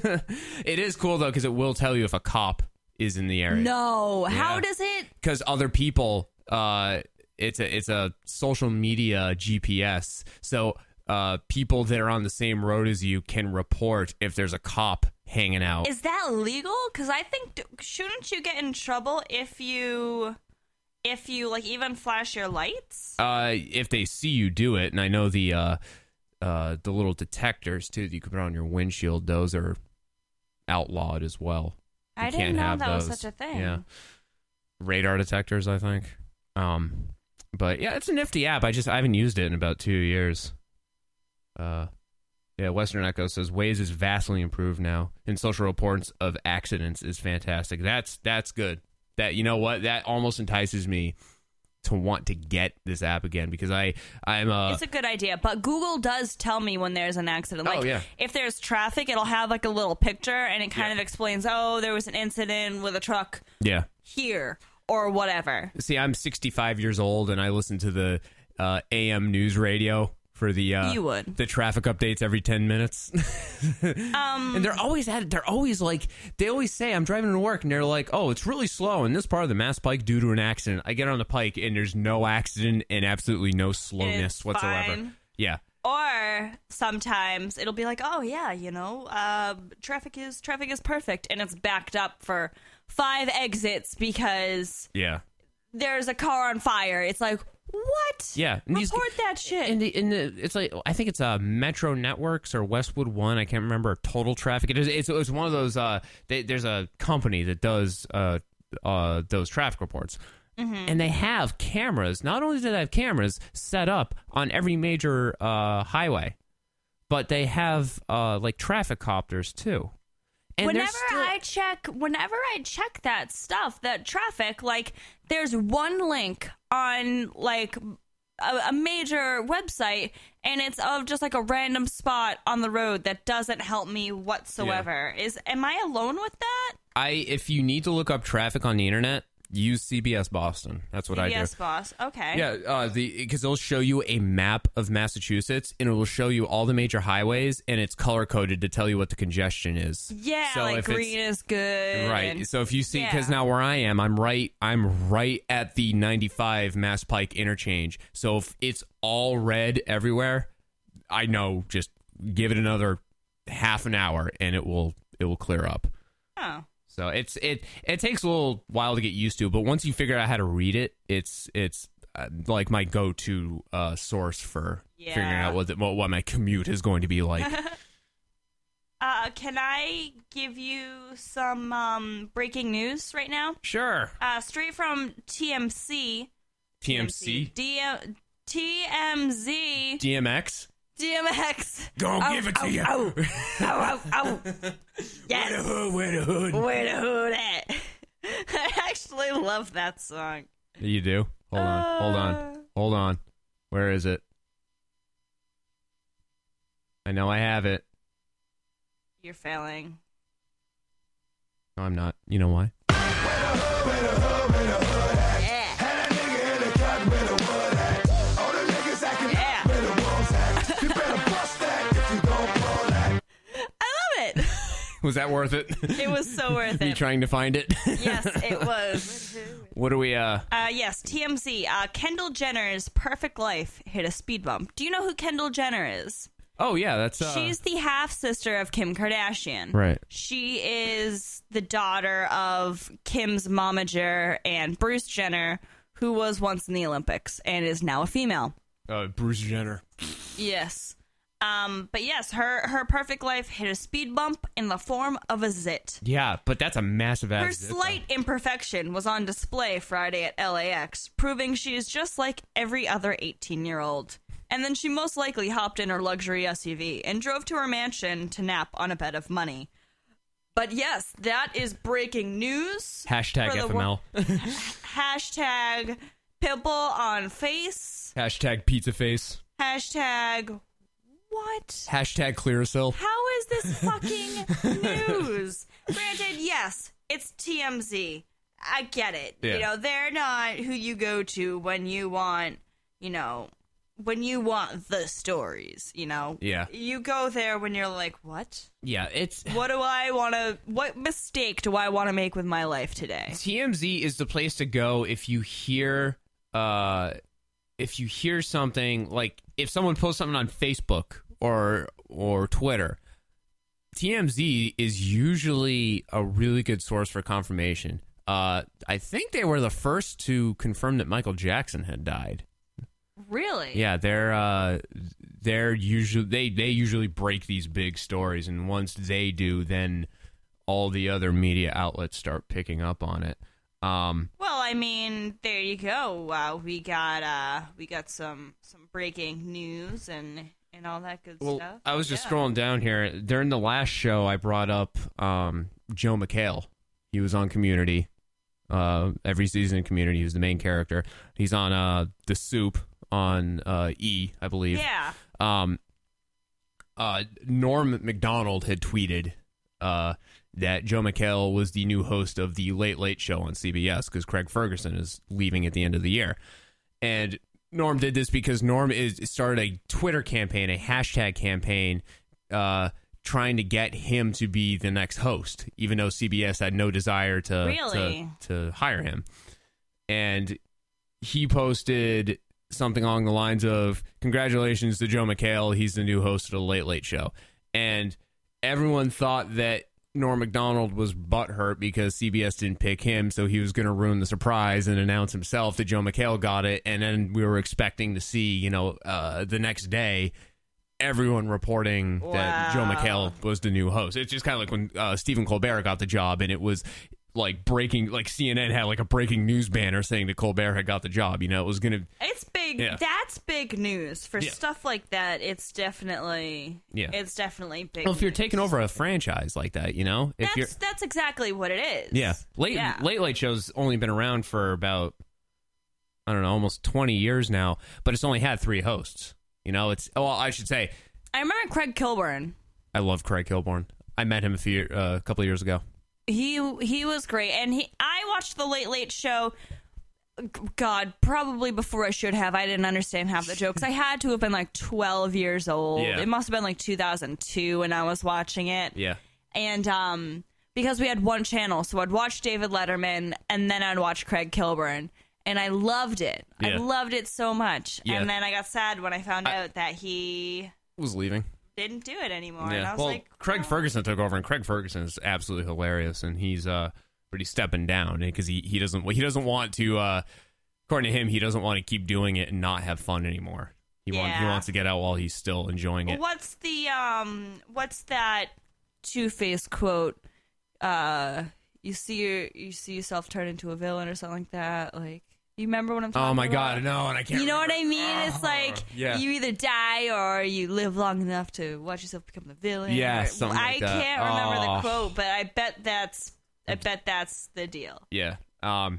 It is cool though, because it will tell you if a cop is in the area. No. How Yeah. does it? Because other people, uh, it's a it's a social media G P S, so uh, people that are on the same road as you can report if there's a cop hanging out. Is that legal? Because I think, shouldn't you get in trouble if you, if you like even flash your lights? Uh, if they see you do it, and I know the uh, uh, the little detectors too that you can put on your windshield, those are outlawed as well. You I didn't can't know have that was those. such a thing. Yeah, radar detectors, I think. Um, but yeah, it's a nifty app. I just I haven't used it in about two years. Uh, Yeah, Western Echo says Waze is vastly improved now, and social reports of accidents is fantastic. That's that's good. That, you know what? That almost entices me to want to get this app again, because I I'm uh it's a good idea, but Google does tell me when there's an accident. Like, oh, yeah. if there's traffic, it'll have like a little picture, and it kind Yeah. of explains, oh, there was an incident with a truck yeah. here or whatever. See, I'm sixty-five years old, and I listen to the uh, A M news radio for the uh, You would. the traffic updates every ten minutes. Um, And they're always at it. They're always like, they always say, I'm driving to work, and they're like, oh, it's really slow in this part of the Mass Pike due to an accident. I get on the Pike, and there's no accident and absolutely no slowness It's whatsoever. fine. Yeah. Or sometimes it'll be like, oh yeah, you know, uh, traffic is traffic is perfect, and it's backed up for five exits because Yeah. there's a car on fire. It's like, what? Yeah. And these- Report that shit. In the, in the, it's like, I think it's uh, Metro Networks or Westwood One. I can't remember. Total Traffic. It is. It's, it's one of those. Uh, they, there's a company that does uh, uh, those traffic reports, Mm-hmm. and they have cameras. Not only do they have cameras set up on every major uh, highway, but they have uh, like traffic copters too. And they're whenever still- I check, whenever I check that stuff, that traffic, like there's one link on like a, a major website, and it's of just like a random spot on the road that doesn't help me whatsoever. Is am I alone with that? I if you need to look up traffic on the internet, use C B S Boston. That's what I do. Yes, boss. Okay. Yeah, uh, the because it'll show you a map of Massachusetts, and it will show you all the major highways, and it's color coded to tell you what the congestion is. Yeah, So like if it's- green is good. Right. and- So if you see, because yeah. now where I am, I'm right. I'm right at the ninety-five Mass Pike interchange. So if it's all red everywhere, I know just give it another half an hour, and it will it will clear up. Oh. So it's it it takes a little while to get used to, but once you figure out how to read it, it's it's uh, like my go-to uh, source for Yeah. figuring out what, the, what what my commute is going to be like. Uh, can I give you some um, breaking news right now? Sure. Uh, straight from T M C. T M C, D M- T M Z. D M X. D M X. Go Ow, give it to ow, you. Ow, ow, ow, ow. Yes. Where the hood? Where the hood? Where the hood at? I actually love that song. You do? Hold on. Hold on. Uh. Hold on. Where is it? I know I have it. You're failing. No, I'm not. You know why? Was that worth it? It was so worth Me it. trying to find it? Yes, it was. What do we, uh... Uh, yes, T M Z. Uh, Kendall Jenner's Perfect Life hit a speed bump. Do you know who Kendall Jenner is? Oh, yeah, that's, uh... She's the half-sister of Kim Kardashian. Right. She is the daughter of Kim's momager and Bruce Jenner, who was once in the Olympics and is now a female. Uh, Bruce Jenner. Yes. Um, but yes, her, her perfect life hit a speed bump in the form of a zit. Yeah, but that's a massive ass Her zit, slight imperfection was on display Friday at L A X, proving she is just like every other eighteen-year-old. And then she most likely hopped in her luxury S U V and drove to her mansion to nap on a bed of money. But yes, that is breaking news. Hashtag for the F M L. wor- Hashtag pimple on face. Hashtag pizza face. Hashtag what? Hashtag Clearasil. How is this fucking news? Granted, yes, it's T M Z. I get it. Yeah. You know, they're not who you go to when you want, you know, when you want the stories, you know? Yeah. You go there when you're like, what? Yeah, it's... What do I want to, what mistake do I want to make with my life today? T M Z is the place to go if you hear, uh, if you hear something, like, if someone posts something on Facebook or or Twitter, T M Z is usually a really good source for confirmation. Uh, I think they were the first to confirm that Michael Jackson had died. Really? Yeah, they're uh, they're usually they they usually break these big stories, and once they do, then all the other media outlets start picking up on it. Um, Well, I mean, there you go. Uh, we got uh, we got some some breaking news and and all that good Well, stuff. I was just Yeah. scrolling down here. During the last show, I brought up um, Joe McHale. He was on Community. Uh, every season in Community, he was the main character. He's on uh, The Soup on uh, E, I believe. Yeah. Um, uh, Norm Macdonald had tweeted uh, that Joe McHale was the new host of the Late Late Show on C B S because Craig Ferguson is leaving at the end of the year. And Norm did this because Norm is started a Twitter campaign, a hashtag campaign, uh, trying to get him to be the next host, even though C B S had no desire to Really? to, to hire him. And he posted something along the lines of, congratulations to Joe McHale, he's the new host of the Late Late Show. And everyone thought that Norm Macdonald was butthurt because C B S didn't pick him, so he was going to ruin the surprise and announce himself that Joe McHale got it. And then we were expecting to see, you know, uh, the next day, everyone reporting that Joe Wow. McHale was the new host. It's just kind of like when uh, Stephen Colbert got the job, and it was like breaking, like C N N had like a breaking news banner saying that Colbert had got the job. You know, it was going to... It's big. Yeah. That's big news for Yeah. stuff like that. It's definitely. Yeah. It's definitely big. Well, if you're news. taking over a franchise like that, you know, if that's you're... that's exactly what it is. Yeah. Late, Yeah. Late Late Show's only been around for about, I don't know, almost twenty years now, but it's only had three hosts. You know, it's... Well, I should say, I remember Craig Kilborn. I love Craig Kilborn. I met him a few, uh, a couple of years ago. He he was great, and he. I watched the Late Late Show. God, probably before I should have. I didn't understand half the jokes. I had to have been like twelve years old. Yeah. It must have been like two thousand two when I was watching it. Yeah. And um, because we had one channel, so I'd watch David Letterman, and then I'd watch Craig Kilborn, and I loved it. I Yeah. loved it so much. Yeah. And then I got sad when I found out that he Was leaving. didn't do it anymore. And I Yeah. was Well, like, Craig oh. Ferguson took over, and Craig Ferguson is absolutely hilarious, and he's uh, but he's stepping down because he, he doesn't he doesn't want to. Uh, according to him, he doesn't want to keep doing it and not have fun anymore. He wants he Yeah. wants to get out while he's still enjoying it. What's the um? What's that Two-Face quote? Uh, you see your you see yourself turn into a villain or something like that. Like, you remember what I'm talking about? Oh my god, no, and I can't. You know remember. what I mean? It's like yeah. you either die or you live long enough to watch yourself become the villain. Yeah, or- something I like that. can't remember Oh. the quote, but I bet that's I bet that's the deal. Yeah. Um,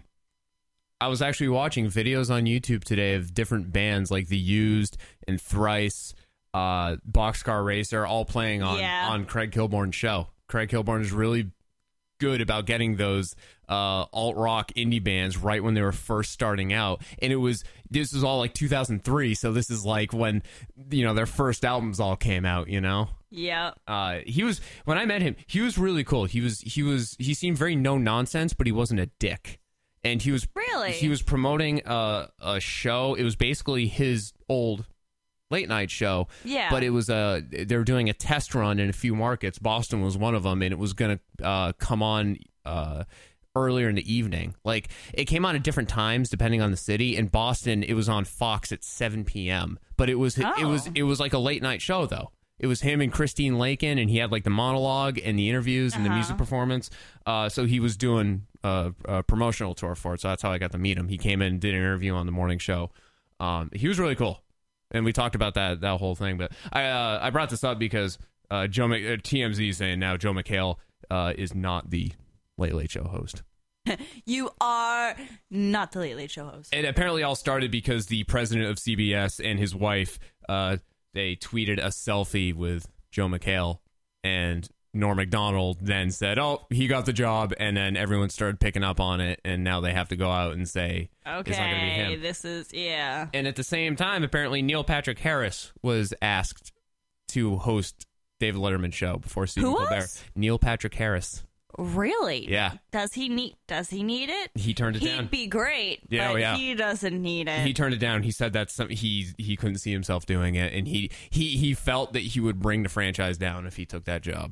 I was actually watching videos on YouTube today of different bands like The Used and Thrice, uh, Boxcar Racer, all playing on, Yeah. on Craig Kilborn's show. Craig Kilborn is really good about getting those uh, alt rock indie bands right when they were first starting out, and it was this was all like two thousand three, so this is like when you know their first albums all came out. You know. Yeah. Uh, he was when I met him. He was really cool. He was he was he seemed very no nonsense, but he wasn't a dick. And he was Really? he was promoting a a show. It was basically his old late night show. Yeah. But it was a they were doing a test run in a few markets. Boston was one of them, and it was going to uh, come on uh, earlier in the evening. Like it came on at different times depending on the city. In Boston, it was on Fox at seven p.m. But it was it Oh. was it was like a late night show though. It was him and Christine Lakin, and he had like the monologue and the interviews and the Uh-huh. music performance. Uh, so he was doing a, a promotional tour for it. So that's how I got to meet him. He came in and did an interview on the morning show. Um, he was really cool, and we talked about that that whole thing. But I uh, I brought this up because uh, Joe Mc- uh, T M Z is saying now Joe McHale uh, is not the Late Late Show host. You are not the Late Late Show host. It apparently all started because the president of C B S and his wife, uh, they tweeted a selfie with Joe McHale, and Norm Macdonald then said, "Oh, he got the job," and then everyone started picking up on it, and now they have to go out and say it's not going to be Okay, him. this is yeah. And at the same time, apparently Neil Patrick Harris was asked to host David Letterman's show before Stephen Who Colbert. was? Neil Patrick Harris. Really? Yeah. Does he need? Does he need it? He turned it He'd down. be great. Yeah, but oh, yeah. he doesn't need it. He turned it down. He said that some, he he couldn't see himself doing it, and he, he he felt that he would bring the franchise down if he took that job.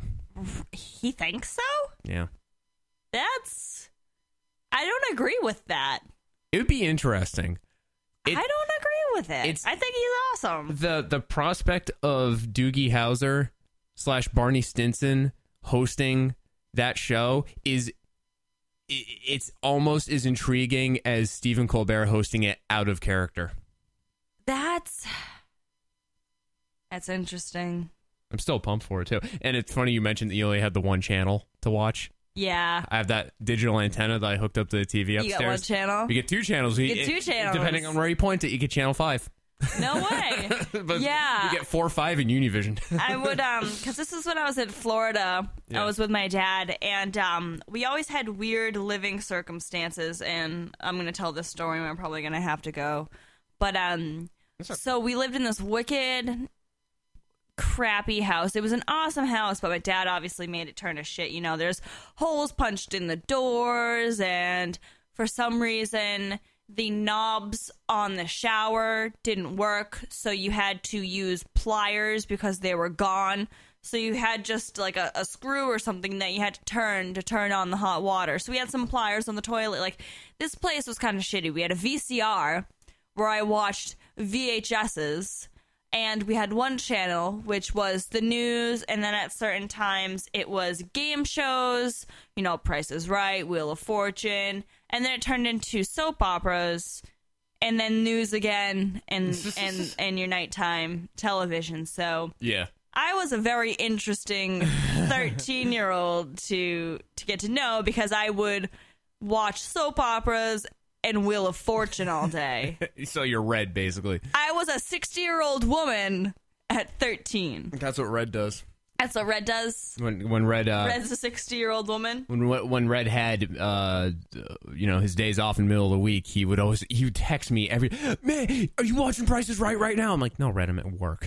He thinks so? Yeah, That's. I don't agree with that. it would be interesting. It- I don't agree with it. it's- I think he's awesome. the The prospect of Doogie Howser slash Barney Stinson hosting that show is i- it's almost as intriguing as Stephen Colbert hosting it out of character. That's. That's interesting. I'm still pumped for it too. And it's funny you mentioned that you only had the one channel to watch. Yeah. I have that digital antenna that I hooked up to the T V upstairs. You got one channel? You get two channels. You get two channels. Depending on where you point it, you get channel five. No way. But yeah. You get four or five in Univision. I would, um, because this is when I was in Florida. Yeah. I was with my dad, and um, we always had weird living circumstances. And I'm going to tell this story, and I'm probably going to have to go. But, um, so we lived in this wicked, crappy house. It was an awesome house, but my dad obviously made it turn to shit. You know, there's holes punched in the doors, and for some reason, the knobs on the shower didn't work, so you had to use pliers because they were gone. So you had just like a, a screw or something that you had to turn to turn on the hot water. So we had some pliers on the toilet. Like, this place was kind of shitty. We had a V C R where I watched V H S's, and we had one channel, which was the news, and then at certain times it was game shows, you know, Price is Right, Wheel of Fortune, and then it turned into soap operas, and then news again, and and, and your nighttime television. So Yeah. I was a very interesting thirteen-year-old to to get to know, because I would watch soap operas and Wheel of Fortune all day. So you're Red, basically. I was a sixty-year-old woman at thirteen. That's what Red does. That's what Red does? When when Red uh, Red's a sixty-year-old woman? when when Red had uh you know his days off in the middle of the week, he would always he would text me every, man, are you watching Price is Right right now? I'm like, no, Red, I'm at work.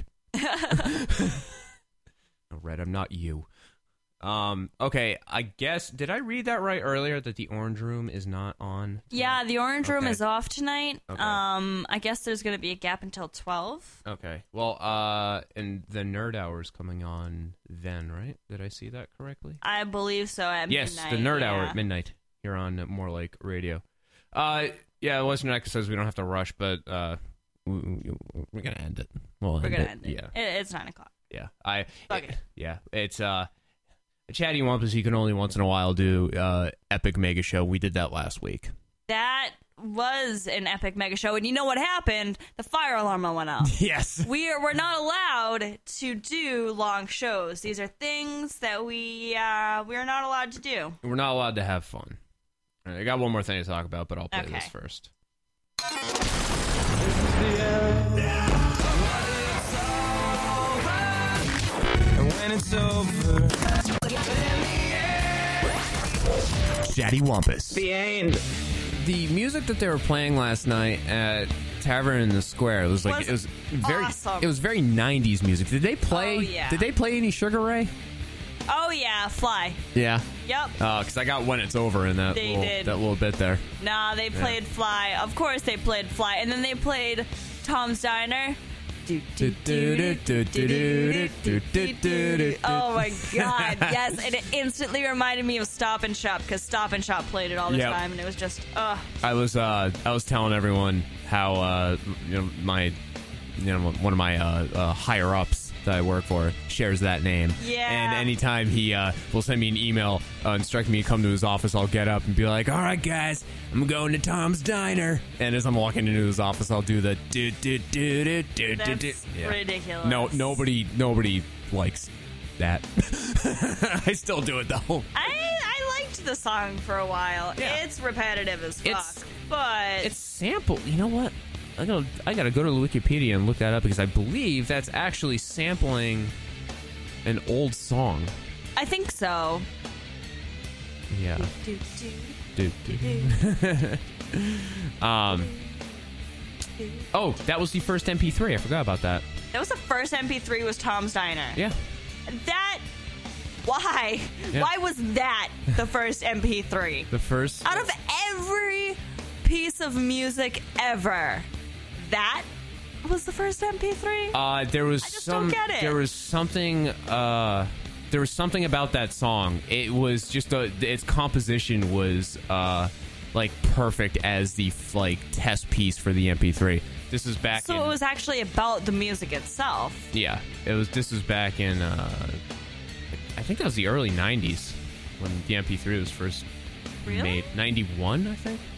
No, Red, I'm not you. Um, okay, I guess, did I read that right earlier, that the Orange Room is not on? Yeah, the Orange Room Okay. is off tonight. Okay. Um, I guess there's going to be a gap until twelve. Okay, well, uh, and the Nerd Hour is coming on then, right? Did I see that correctly? I believe so, at Yes, midnight. the Nerd yeah. Hour at midnight here on More Like Radio. Uh, yeah, Western Echo says we don't have to rush, but uh, we, we, we're gonna end it. We'll We're end going it. to end it. Yeah, It- It's nine o'clock. yeah. I. Fuck it. Yeah, it's uh, Chatty Wampus. You can only once in a while do uh, epic mega show. We did that last week. That was an epic mega show, and you know what happened? The fire alarm went off. Yes. We are, we're not allowed to do long shows. These are things that we uh, we are not allowed to do. We're not allowed to have fun. All right, I got one more thing to talk about, but I'll play Okay. this first. When it's over, Chatty Wampus. the end. The music that they were playing last night at Tavern in the Square, it was like Was it was very awesome. it was very nineties music. Did they play Oh, yeah. Did they play any Sugar Ray? Oh, yeah, Fly. Yeah. Yep. Uh, cause I got When It's Over in that They little, did. that little bit there. Nah, they played Fly. Of course they played Fly. And then they played Tom's Diner. Do, do, do, do, do, do, do, do, do, do, do. Oh my god, yes. And it instantly reminded me of Stop and Shop, because Stop and Shop played it all the Yep. time, and it was just, ugh. I was uh I was telling everyone how uh you know my you know one of my uh, uh higher ups that I work for shares that name. Yeah. And anytime he uh will send me an email uh, instructing me to come to his office, I'll get up and be like, all right guys, I'm going to Tom's Diner. And as I'm walking into his office, I'll do the do do do do do do do. That's ridiculous. No, nobody nobody likes that. I still do it though. I I liked the song for a while. Yeah. It's repetitive as fuck, It's- but It's sampled. You know what? I gotta, I gotta go to Wikipedia and look that up, because I believe that's actually sampling an old song. I think so. Yeah. Do, Do, do, do. um. Oh, that was the first M P three. I forgot about that. That was the first M P three, was Tom's Diner. Yeah. That, why? Yeah. Why was that the first M P three? The first. Out of every piece of music ever, that was the first M P three? Uh, there was I just some. don't get it. There was something. Uh, there was something about that song. It was just a. Its composition was uh, like perfect as the like test piece for the M P three. This is back. So in, it was actually about the music itself. Yeah, it was. This was back in. Uh, I think that was the early nineties when the M P three was first Really? made. ninety-one, I think.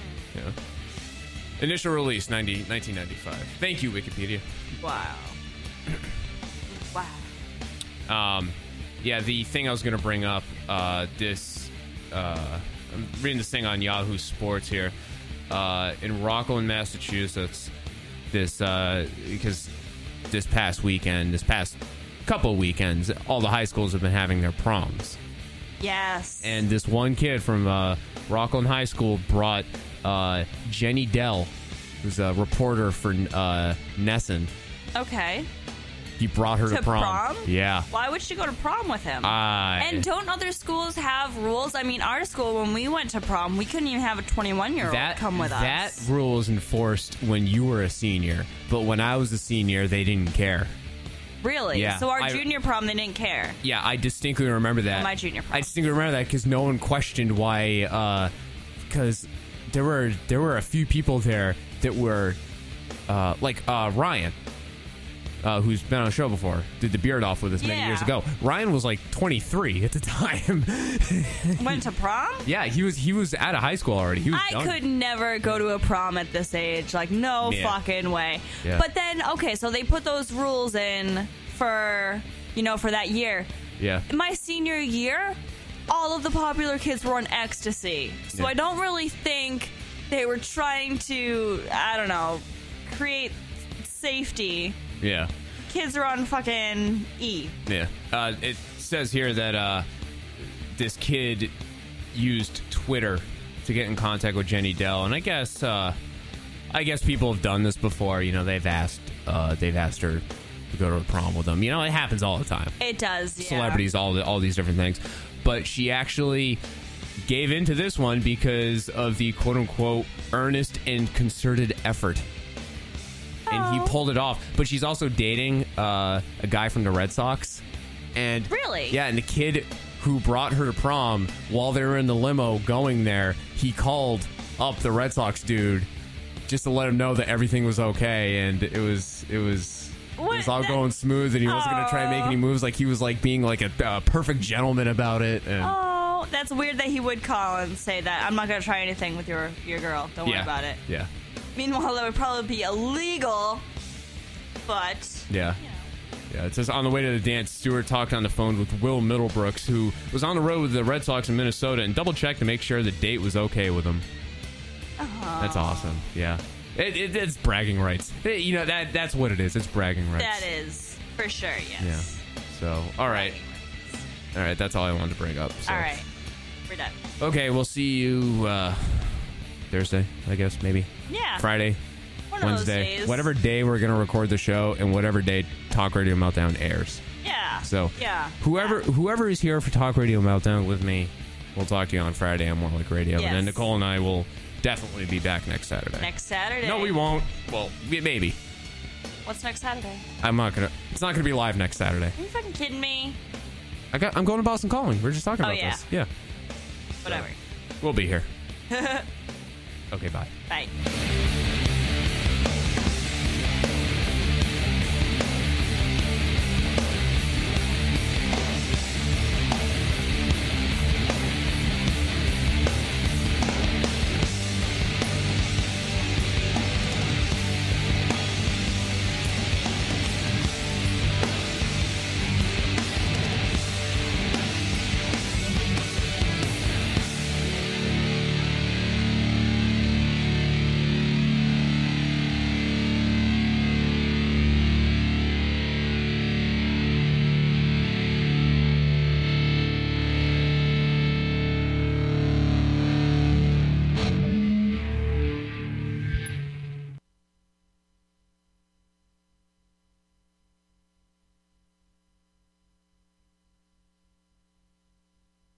Yeah. Initial release, ninety, nineteen ninety-five. Thank you, Wikipedia. Wow. Wow. Um, yeah, the thing I was going to bring up, uh, this, uh, I'm reading this thing on Yahoo Sports here. Uh, in Rockland, Massachusetts, this, uh, because this past weekend, this past couple of weekends, all the high schools have been having their proms. Yes. And this one kid from uh, Rockland High School brought uh, Jenny Dell, who's a reporter for uh, Nesson. Okay. He brought her to, To prom. prom? Yeah. Why would she go to prom with him? I- and don't other schools have rules? I mean, our school, when we went to prom, we couldn't even have a twenty-one-year-old That, come with that us. rule is enforced when you were a senior, but when I was a senior, they didn't care. Really? Yeah, So our I- junior prom, they didn't care. Yeah, I distinctly remember that. My junior prom. I distinctly remember that because no one questioned why. Because there were there were a few people there that were uh, like uh, Ryan, uh, who's been on the show before, did the beard off with us many Yeah. years ago. Ryan was like twenty-three at the time. Went to prom? Yeah, he was he was out of high school already. He was I done. could never go to a prom at this age. Like, no Yeah. fucking way. Yeah. But then, okay, so they put those rules in for, you know, for that year. Yeah. My senior year, all of the popular kids were on ecstasy. So Yeah. I don't really think they were trying to, I don't know, create safety. Yeah. Kids are on fucking E. Yeah. Uh, it says here that uh, this kid used Twitter to get in contact with Jenny Dell, and I guess uh, I guess people have done this before. You know, they've asked uh, they've asked her to go to a prom with them. You know, it happens all the time. It does, yeah. Celebrities, all the, all these different things. But she actually gave in to this one because of the quote unquote earnest and concerted effort. And he pulled it off. But she's also dating uh, a guy from the Red Sox. And Really? Yeah, and the kid who brought her to prom, while they were in the limo going there, he called up the Red Sox dude just to let him know that everything was okay. And it was it was it was all going smooth, and he wasn't going to try and make any moves. Like, he was like being like a uh, perfect gentleman about it. And Oh, that's weird that he would call and say that. I'm not going to try anything with your, your girl. Don't worry yeah, about it. Yeah. Meanwhile, that would probably be illegal, but Yeah. Yeah, it says on the way to the dance, Stewart talked on the phone with Will Middlebrooks, who was on the road with the Red Sox in Minnesota, and double-checked to make sure the date was okay with him. That's awesome. Yeah. It, it, it's bragging rights. It- you know, that that's what it is. It's bragging rights. that is for sure, yes. Yeah. So, all right. All right, that's all I wanted to bring up. So. All right, we're done. Okay, we'll see you uh, Thursday, I guess, maybe. Yeah. Friday, One of those Wednesday. days. Whatever day we're going to record the show and whatever day Talk Radio Meltdown airs. Yeah. So, yeah. whoever whoever is here for Talk Radio Meltdown with me, we'll talk to you on Friday on More Like Radio. Yes. And then Nicole and I will definitely be back next Saturday. Next Saturday. No, we won't. Well, we- maybe. What's next Saturday? I'm not going to. It's not going to be live next Saturday. Are you fucking kidding me? I got, I'm going to Boston Calling. We are just talking Oh, about yeah. this. Yeah. Whatever. We'll be here. Okay, bye. Bye.